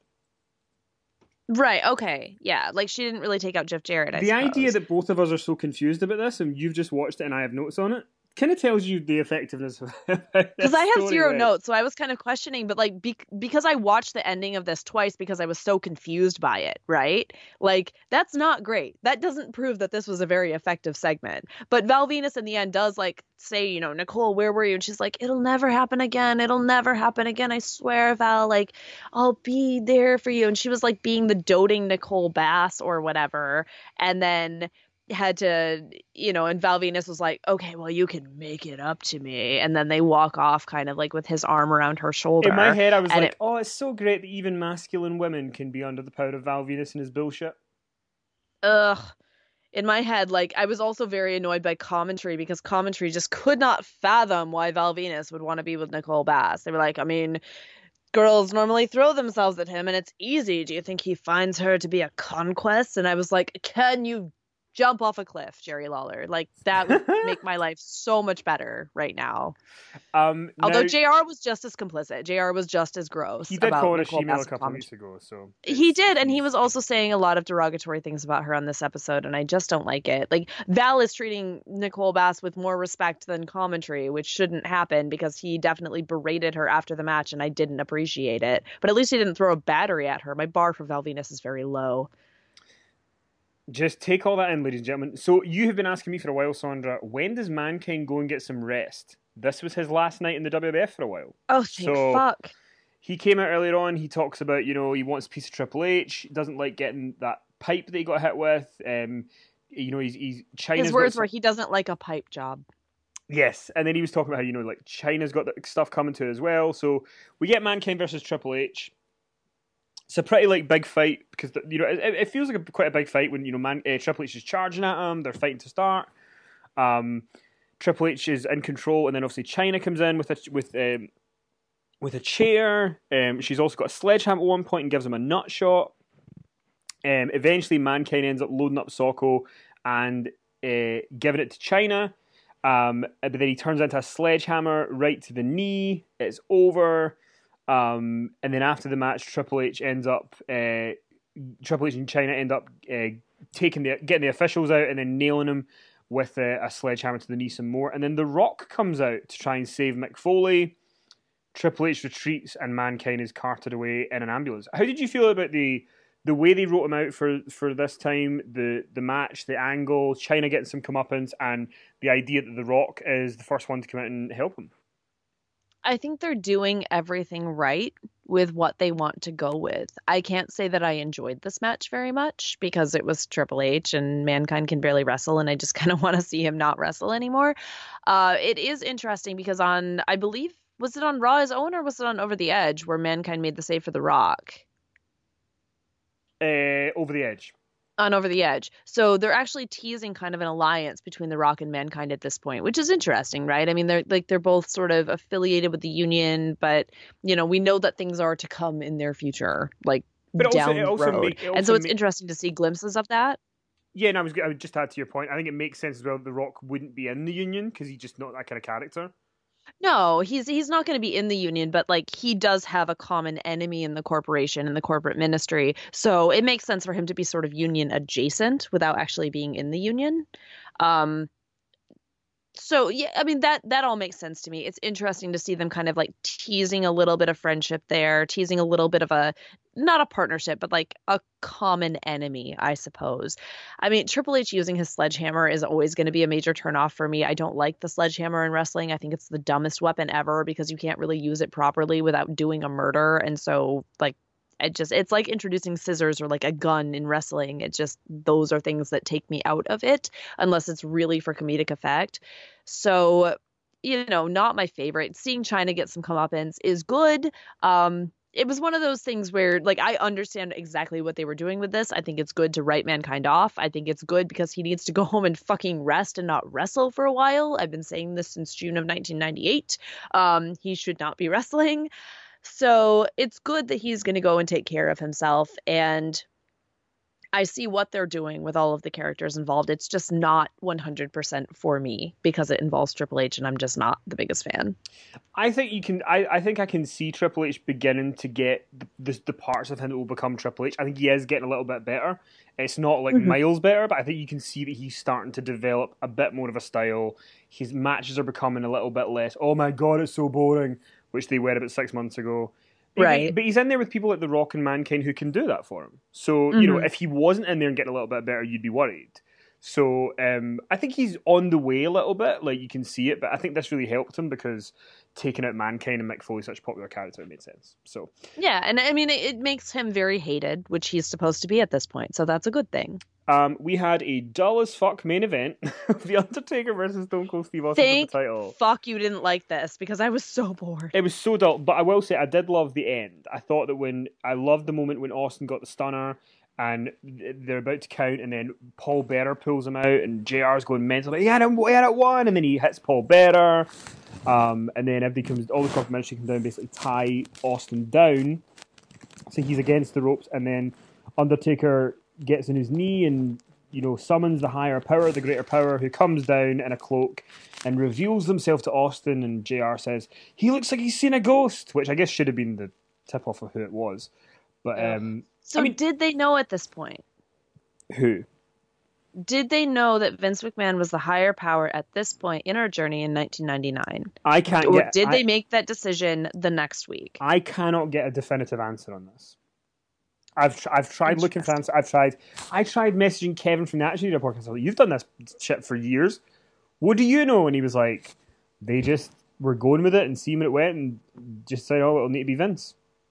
[SPEAKER 2] Right, okay. Yeah, like she didn't really take out Jeff Jarrett, I
[SPEAKER 1] the
[SPEAKER 2] suppose.
[SPEAKER 1] idea that both of us are so confused about this and you've just watched it and I have notes on it kind of tells you the effectiveness of
[SPEAKER 2] because I have zero
[SPEAKER 1] right?
[SPEAKER 2] notes, so I was kind of questioning, but like be- because I watched the ending of this twice because I was so confused by it, right? Like that's not great. That doesn't prove that this was a very effective segment. But Val Venus in the end does like say, you know, Nicole, where were you? And she's like, it'll never happen again. It'll never happen again. I swear, Val. Like I'll be there for you. And she was like being the doting Nicole Bass or whatever, and then had to, you know, and Val Venus was like, okay, well, you can make it up to me. And then they walk off kind of like with his arm around her shoulder.
[SPEAKER 1] In my head, I was
[SPEAKER 2] and
[SPEAKER 1] like,
[SPEAKER 2] it,
[SPEAKER 1] oh, it's so great that even masculine women can be under the power of Val Venus and his bullshit.
[SPEAKER 2] ugh. In my head, like, I was also very annoyed by commentary because commentary just could not fathom why Val Venus would want to be with Nicole Bass. They were like, I mean, girls normally throw themselves at him and it's easy. Do you think he finds her to be a conquest? And I was like, can you jump off a cliff, Jerry Lawler? Like, that would make my life so much better right now.
[SPEAKER 1] um,
[SPEAKER 2] Although
[SPEAKER 1] now,
[SPEAKER 2] J R was just as complicit. J R was just as
[SPEAKER 1] he
[SPEAKER 2] gross
[SPEAKER 1] did
[SPEAKER 2] about
[SPEAKER 1] call her a
[SPEAKER 2] Nicole
[SPEAKER 1] she-male a
[SPEAKER 2] Bassett
[SPEAKER 1] couple of
[SPEAKER 2] comment.
[SPEAKER 1] weeks ago, so
[SPEAKER 2] He
[SPEAKER 1] it's
[SPEAKER 2] did, and he
[SPEAKER 1] he's
[SPEAKER 2] was also saying a lot of derogatory things about her on this episode, and I just don't like it. Like, Val is treating Nicole Bass with more respect than commentary, which shouldn't happen because he definitely berated her after the match, and I didn't appreciate it. But at least he didn't throw a battery at her. My bar for Val Venus is very low.
[SPEAKER 1] just take all that in, ladies and gentlemen. So you have been asking me for a while, Sandra, when does Mankind go and get some rest? This was his last night in the W W F for a while.
[SPEAKER 2] Oh, thank
[SPEAKER 1] So
[SPEAKER 2] fuck.
[SPEAKER 1] he came out earlier on. He talks about, you know, he wants a piece of Triple H. Doesn't like getting that pipe that he got hit with. Um, you know, he's, he's China's
[SPEAKER 2] His words
[SPEAKER 1] got
[SPEAKER 2] were he doesn't like a pipe job.
[SPEAKER 1] Yes, and then he was talking about how, you know, like China's got the stuff coming to it as well. So we get Mankind versus Triple H. It's a pretty like big fight because you know it, it feels like a, quite a big fight when you know Man uh, Triple H is charging at him. They're fighting to start. Um, Triple H is in control, and then obviously China comes in with a with um, with a chair. Um, she's also got a sledgehammer at one point and gives him a nut shot. Um, eventually, Mankind ends up loading up Socko and uh, giving it to China. Um, but then he turns into a sledgehammer right to the knee. It's over. Um, and then after the match, Triple H ends up uh, Triple H and China end up uh, taking the getting the officials out and then nailing him with a, a sledgehammer to the knee some more. And then The Rock comes out to try and save Mick Foley. Triple H retreats and Mankind is carted away in an ambulance. How did you feel about the the way they wrote him out for, for this time, the the match, the angle, China getting some comeuppance, and the idea that The Rock is the first one to come out and help him?
[SPEAKER 2] I think they're doing everything right with what they want to go with. I can't say that I enjoyed this match very much because it was Triple H and Mankind can barely wrestle, and I just kind of want to see him not wrestle anymore. Uh, it is interesting because on, I believe, was it on Raw his own or was it on Over the Edge where Mankind made the save for The Rock?
[SPEAKER 1] Uh, over the Edge.
[SPEAKER 2] On Over the Edge. So they're actually teasing kind of an alliance between The Rock and Mankind at this point, which is interesting, right? I mean, they're like they're both sort of affiliated with the Union, but you know, we know that things are to come in their future, like
[SPEAKER 1] But also,
[SPEAKER 2] down
[SPEAKER 1] it
[SPEAKER 2] the
[SPEAKER 1] also
[SPEAKER 2] road.
[SPEAKER 1] make, it
[SPEAKER 2] And so
[SPEAKER 1] also
[SPEAKER 2] it's
[SPEAKER 1] make,
[SPEAKER 2] interesting to see glimpses of that.
[SPEAKER 1] yeah, and I was I would just add to your point. I think it makes sense as well that The Rock wouldn't be in the Union because he's just not that kind of character.
[SPEAKER 2] No, he's he's not going to be in the union, but like he does have a common enemy in the corporation and the corporate ministry. So it makes sense for him to be sort of union adjacent without actually being in the union. Um, so yeah, I mean that that all makes sense to me. It's interesting to see them kind of like teasing a little bit of friendship there, teasing a little bit of a not a partnership, but like a common enemy, I suppose. I mean, Triple H using his sledgehammer is always going to be a major turnoff for me. I don't like the sledgehammer in wrestling. I think it's the dumbest weapon ever because you can't really use it properly without doing a murder. And so like it just it's like introducing scissors or like a gun in wrestling. It just those are things that take me out of it unless it's really for comedic effect. So, you know, not my favorite. Seeing China get some comeuppance is good. Um, it was one of those things where, like, I understand exactly what they were doing with this. I think it's good to write Mankind off. I think it's good because he needs to go home and fucking rest and not wrestle for a while. I've been saying this since June of nineteen ninety-eight. Um, he should not be wrestling. So it's good that he's going to go and take care of himself. And I see what they're doing with all of the characters involved. It's just not one hundred percent for me because it involves Triple H and I'm just not the biggest fan.
[SPEAKER 1] I think you can. I, I think I can see Triple H beginning to get the, the, the parts of him that will become Triple H. I think he is getting a little bit better. It's not like
[SPEAKER 2] Mm-hmm.
[SPEAKER 1] miles better, but I think you can see that he's starting to develop a bit more of a style. His matches are becoming a little bit less. Oh my god, it's so boring, which they were about six months ago.
[SPEAKER 2] Right.
[SPEAKER 1] But he's in there with people like The Rock and Mankind who can do that for him. So, you know,
[SPEAKER 2] Mm-hmm.
[SPEAKER 1] if he wasn't in there and getting a little bit better, you'd be worried. So, um, I think he's on the way a little bit. Like, you can see it. But I think this really helped him because taking out Mankind and Mick Foley, such a popular character, it made sense. So,
[SPEAKER 2] Yeah, and I mean, it, it makes him very hated, which he's supposed to be at this point. So that's a good thing.
[SPEAKER 1] um, we had a dull as fuck main event of The Undertaker versus Stone Cold Steve Austin
[SPEAKER 2] Thank
[SPEAKER 1] for the title.
[SPEAKER 2] fuck you didn't like this because I was so bored.
[SPEAKER 1] It was so dull, but I will say I did love the end. I thought that when I loved the moment when Austin got the stunner and they're about to count, and then Paul Bearer pulls him out, and J R's going mental. Like, he had him, he had it one, and then he hits Paul Bearer. Um, and then everybody comes, all the corporate ministry come down, basically tie Austin down, so he's against the ropes, and then Undertaker gets on his knee and, you know, summons the higher power, the greater power, who comes down in a cloak and reveals himself to Austin, and J R says, he looks like he's seen a ghost, which I guess should have been the tip-off of who it was. But, um...
[SPEAKER 2] So
[SPEAKER 1] I mean,
[SPEAKER 2] did they know at this point?
[SPEAKER 1] Who?
[SPEAKER 2] Did they know that Vince McMahon was the higher power at this point in our journey in nineteen ninety-nine?
[SPEAKER 1] I can't
[SPEAKER 2] or
[SPEAKER 1] get...
[SPEAKER 2] did
[SPEAKER 1] I,
[SPEAKER 2] they make that decision the next week?
[SPEAKER 1] I cannot get a definitive answer on this. I've I've tried looking for answers. I've tried. I tried messaging Kevin from the Attitude Report. I was like, "You've done this shit for years. What do you know?" And he was like, "They just were going with it and seeing where it went, and just said, oh, it'll need to be Vince."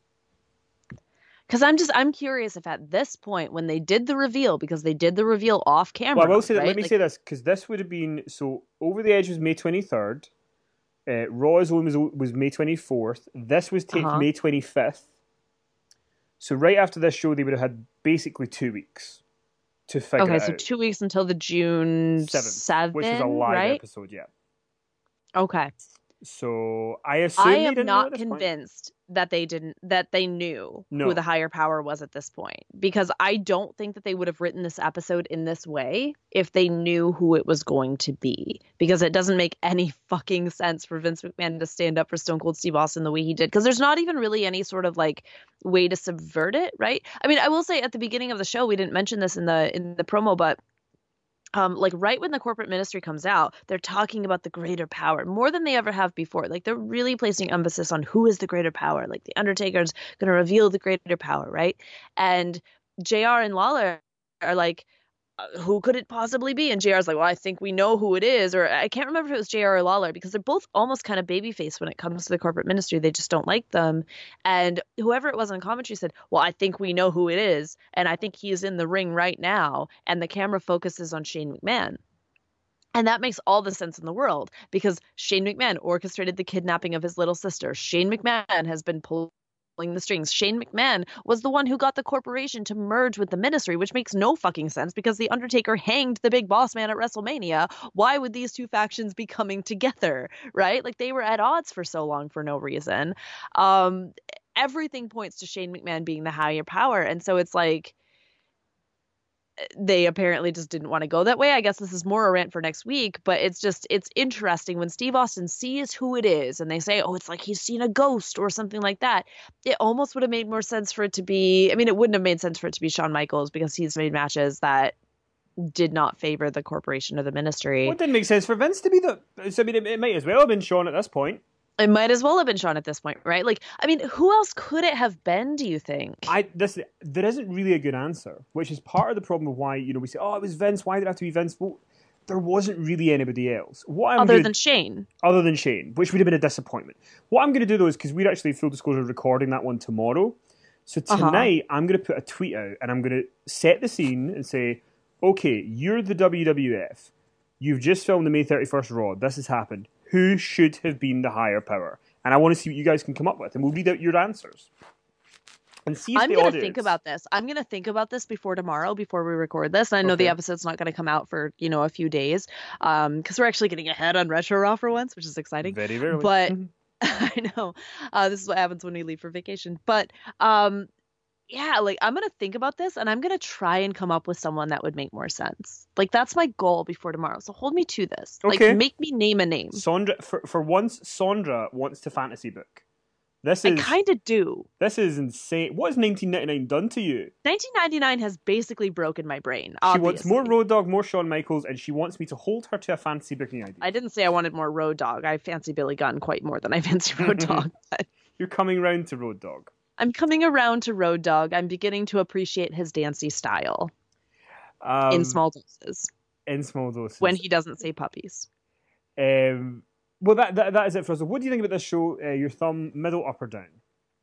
[SPEAKER 2] Because I'm just I'm curious if at this point when they did the reveal, because they did the reveal off camera.
[SPEAKER 1] Well, I will say that.
[SPEAKER 2] Right?
[SPEAKER 1] Let me
[SPEAKER 2] like,
[SPEAKER 1] say this, because this would have been so. Over the Edge was May twenty-third. Uh, Raw is was was May twenty-fourth. This was taped
[SPEAKER 2] uh-huh.
[SPEAKER 1] May twenty-fifth. So right after this show, they would have had basically two weeks to figure
[SPEAKER 2] okay,
[SPEAKER 1] it
[SPEAKER 2] so
[SPEAKER 1] out.
[SPEAKER 2] two weeks until the June seventh,
[SPEAKER 1] which was a live
[SPEAKER 2] right?
[SPEAKER 1] episode, yeah.
[SPEAKER 2] Okay.
[SPEAKER 1] So I assume
[SPEAKER 2] I
[SPEAKER 1] they
[SPEAKER 2] am
[SPEAKER 1] didn't know
[SPEAKER 2] not
[SPEAKER 1] at this
[SPEAKER 2] convinced that they didn't that they knew
[SPEAKER 1] No.
[SPEAKER 2] who the higher power was at this point, because I don't think that they would have written this episode in this way if they knew who it was going to be, because it doesn't make any fucking sense for Vince McMahon to stand up for Stone Cold Steve Austin the way he did, because there's not even really any sort of like way to subvert it, right? I mean, I will say at the beginning of the show, we didn't mention this in the in the promo, but Um, like right when the corporate ministry comes out, they're talking about the greater power more than they ever have before. Like they're really placing emphasis on who is the greater power. Like the Undertaker's going to reveal the greater power, right? And J R and Lawler are like, uh, who could it possibly be? And J R's like, well, I think we know who it is. Or I can't remember if it was J R or Lawler, because they're both almost kind of babyface when it comes to the corporate ministry. They just don't like them. And whoever it was on commentary said, well, I think we know who it is. And I think he is in the ring right now. And the camera focuses on Shane McMahon. And that makes all the sense in the world, because Shane McMahon orchestrated the kidnapping of his little sister. Shane McMahon has been pulling the strings. Shane McMahon was the one who got the corporation to merge with the ministry, which makes no fucking sense because the Undertaker hanged the big boss man at WrestleMania. Why would these two factions be coming together, right? Like they were at odds for so long for no reason. Um, everything points to Shane McMahon being the higher power. And so it's like, they apparently just didn't want to go that way. I guess this is more a rant for next week, but it's just, it's interesting when Steve Austin sees who it is and they say, oh, it's like he's seen a ghost or something like that. It almost would have made more sense for it to be, I mean, it wouldn't have made sense for it to be Shawn Michaels, because he's made matches that did not favor the corporation or the ministry.
[SPEAKER 1] Well, it didn't make sense for Vince to be the, I mean, it, it might as well have been Shawn at this point.
[SPEAKER 2] It might as well have been Shawn at this point, right? Like, I mean, who else could it have been, do you think?
[SPEAKER 1] I this There isn't really a good answer, which is part of the problem of why, you know, we say, oh, it was Vince, why did it have to be Vince? Well, there wasn't really anybody else. What I'm
[SPEAKER 2] Other
[SPEAKER 1] gonna,
[SPEAKER 2] than Shane.
[SPEAKER 1] Other than Shane, which would have been a disappointment. What I'm going to do, though, is, because we're actually, full disclosure, recording that one tomorrow. So tonight, uh-huh. I'm going to put a tweet out, and I'm going to set the scene and say, okay, you're the W W F. You've just filmed the May thirty-first Raw. This has happened. Who should have been the higher power? And I want to see what you guys can come up with, and we'll read out your answers. And see if
[SPEAKER 2] I'm
[SPEAKER 1] the
[SPEAKER 2] going
[SPEAKER 1] audience...
[SPEAKER 2] to think about this. I'm going to think about this before tomorrow, before we record this. And I know okay. the episode's not going to come out for, you know, a few days, um, because we're actually getting ahead on Retro Raw for once, which is exciting.
[SPEAKER 1] Very, very.
[SPEAKER 2] But I know uh, this is what happens when we leave for vacation. But um, yeah, like I'm going to think about this, and I'm going to try and come up with someone that would make more sense. Like that's my goal before tomorrow. So hold me to this.
[SPEAKER 1] Okay.
[SPEAKER 2] Like make me name a name.
[SPEAKER 1] Sondra, for, for once, Sondra wants to fantasy book. This is,
[SPEAKER 2] I kind of do.
[SPEAKER 1] This is insane. What has nineteen ninety-nine done to you?
[SPEAKER 2] nineteen ninety-nine has basically broken my brain.
[SPEAKER 1] Obviously. She wants more Road Dogg, more Shawn Michaels, and she wants me to hold her to a fantasy booking idea.
[SPEAKER 2] I didn't say I wanted more Road Dogg. I fancy Billy Gunn quite more than I fancy Road Dogg. But
[SPEAKER 1] you're coming round to Road Dogg.
[SPEAKER 2] I'm coming around to Road Dogg. I'm beginning to appreciate his dancey style. Um, in small doses.
[SPEAKER 1] In small doses.
[SPEAKER 2] When he doesn't say puppies.
[SPEAKER 1] Um, well, that, that that is it for us. What do you think about this show? Uh, your thumb, middle, up, or down?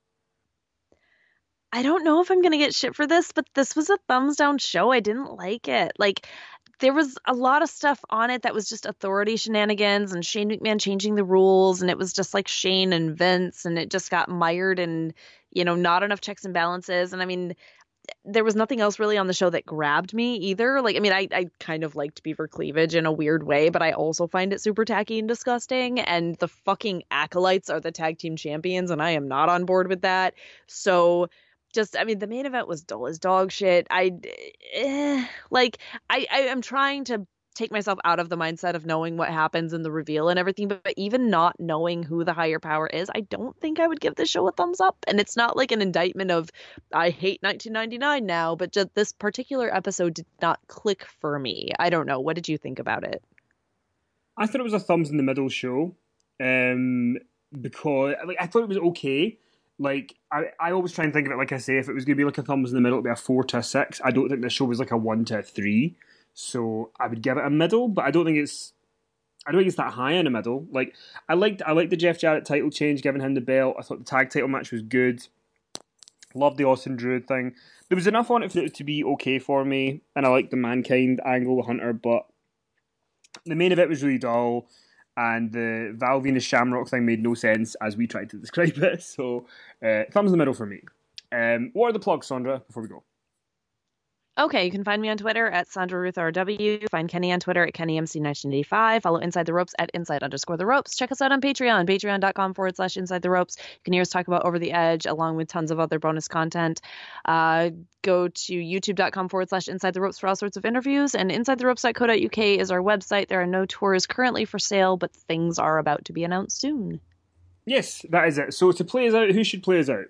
[SPEAKER 2] I don't know if I'm going to get shit for this, but this was a thumbs down show. I didn't like it. Like, there was a lot of stuff on it that was just authority shenanigans and Shane McMahon changing the rules. And it was just like Shane and Vince, and it just got mired in, you know, not enough checks and balances. And I mean, there was nothing else really on the show that grabbed me either. Like, I mean, I, I kind of liked Beaver Cleavage in a weird way, but I also find it super tacky and disgusting. And the fucking Acolytes are the tag team champions, and I am not on board with that. So just, I mean, the main event was dull as dog shit. I, eh, like, I, I am trying to take myself out of the mindset of knowing what happens in the reveal and everything, but, but even not knowing who the higher power is, I don't think I would give this show a thumbs up. And it's not like an indictment of I hate nineteen ninety-nine now, but just this particular episode did not click for me. I don't know. What did you think about it?
[SPEAKER 1] I thought it was a thumbs in the middle show, um, because like I thought it was okay. Like I, I always try and think of it like I say, if it was going to be like a thumbs in the middle, it'd be a four to a six. I don't think the show was like a one to a three. So I would give it a middle, but I don't think it's I don't think it's that high in the middle. Like I liked I liked the Jeff Jarrett title change, giving him the belt. I thought the tag title match was good. Loved the Austin Druid thing. There was enough on it for it to be okay for me, and I liked the Mankind angle, the Hunter, but the main event was really dull, and the Val Venus Shamrock thing made no sense as we tried to describe it. So uh, thumbs in the middle for me. Um, what are the plugs, Sandra, before we go?
[SPEAKER 2] Okay, you can find me on Twitter at Sandra Ruth R W. Find Kenny on Twitter at Kenny M C nineteen eighty-five. Follow Inside the Ropes at Inside underscore the Ropes. Check us out on Patreon, patreon.com forward slash Inside the Ropes. You can hear us talk about Over the Edge along with tons of other bonus content. Uh, go to youtube.com forward slash Inside the Ropes for all sorts of interviews. And inside the ropes dot co dot uk is our website. There are no tours currently for sale, but things are about to be announced soon.
[SPEAKER 1] Yes, that is it. So to play us out, who should play us out?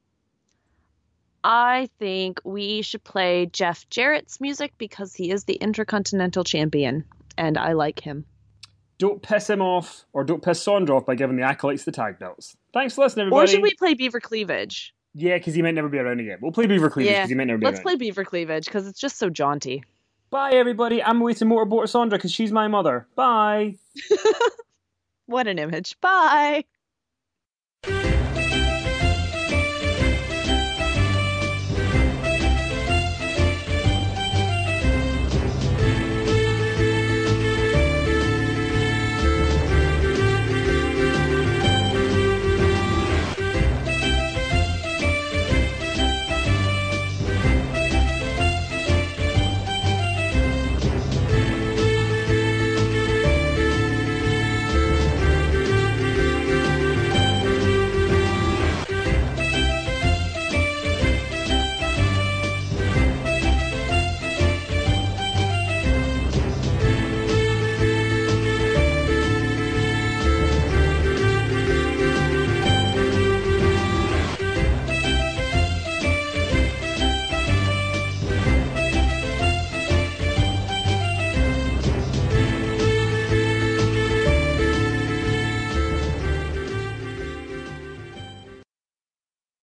[SPEAKER 2] I think we should play Jeff Jarrett's music because he is the Intercontinental Champion, and I like him.
[SPEAKER 1] Don't piss him off, or don't piss Sandra off by giving the Acolytes the tag belts. Thanks for listening, everybody.
[SPEAKER 2] Or should we play Beaver Cleavage?
[SPEAKER 1] Yeah, because he might never be around again. We'll play Beaver Cleavage because
[SPEAKER 2] yeah,
[SPEAKER 1] he might never be
[SPEAKER 2] let's
[SPEAKER 1] around.
[SPEAKER 2] Let's play Beaver Cleavage because it's just so jaunty.
[SPEAKER 1] Bye, everybody. I'm away to motorboat Sandra because she's my mother. Bye.
[SPEAKER 2] What an image. Bye.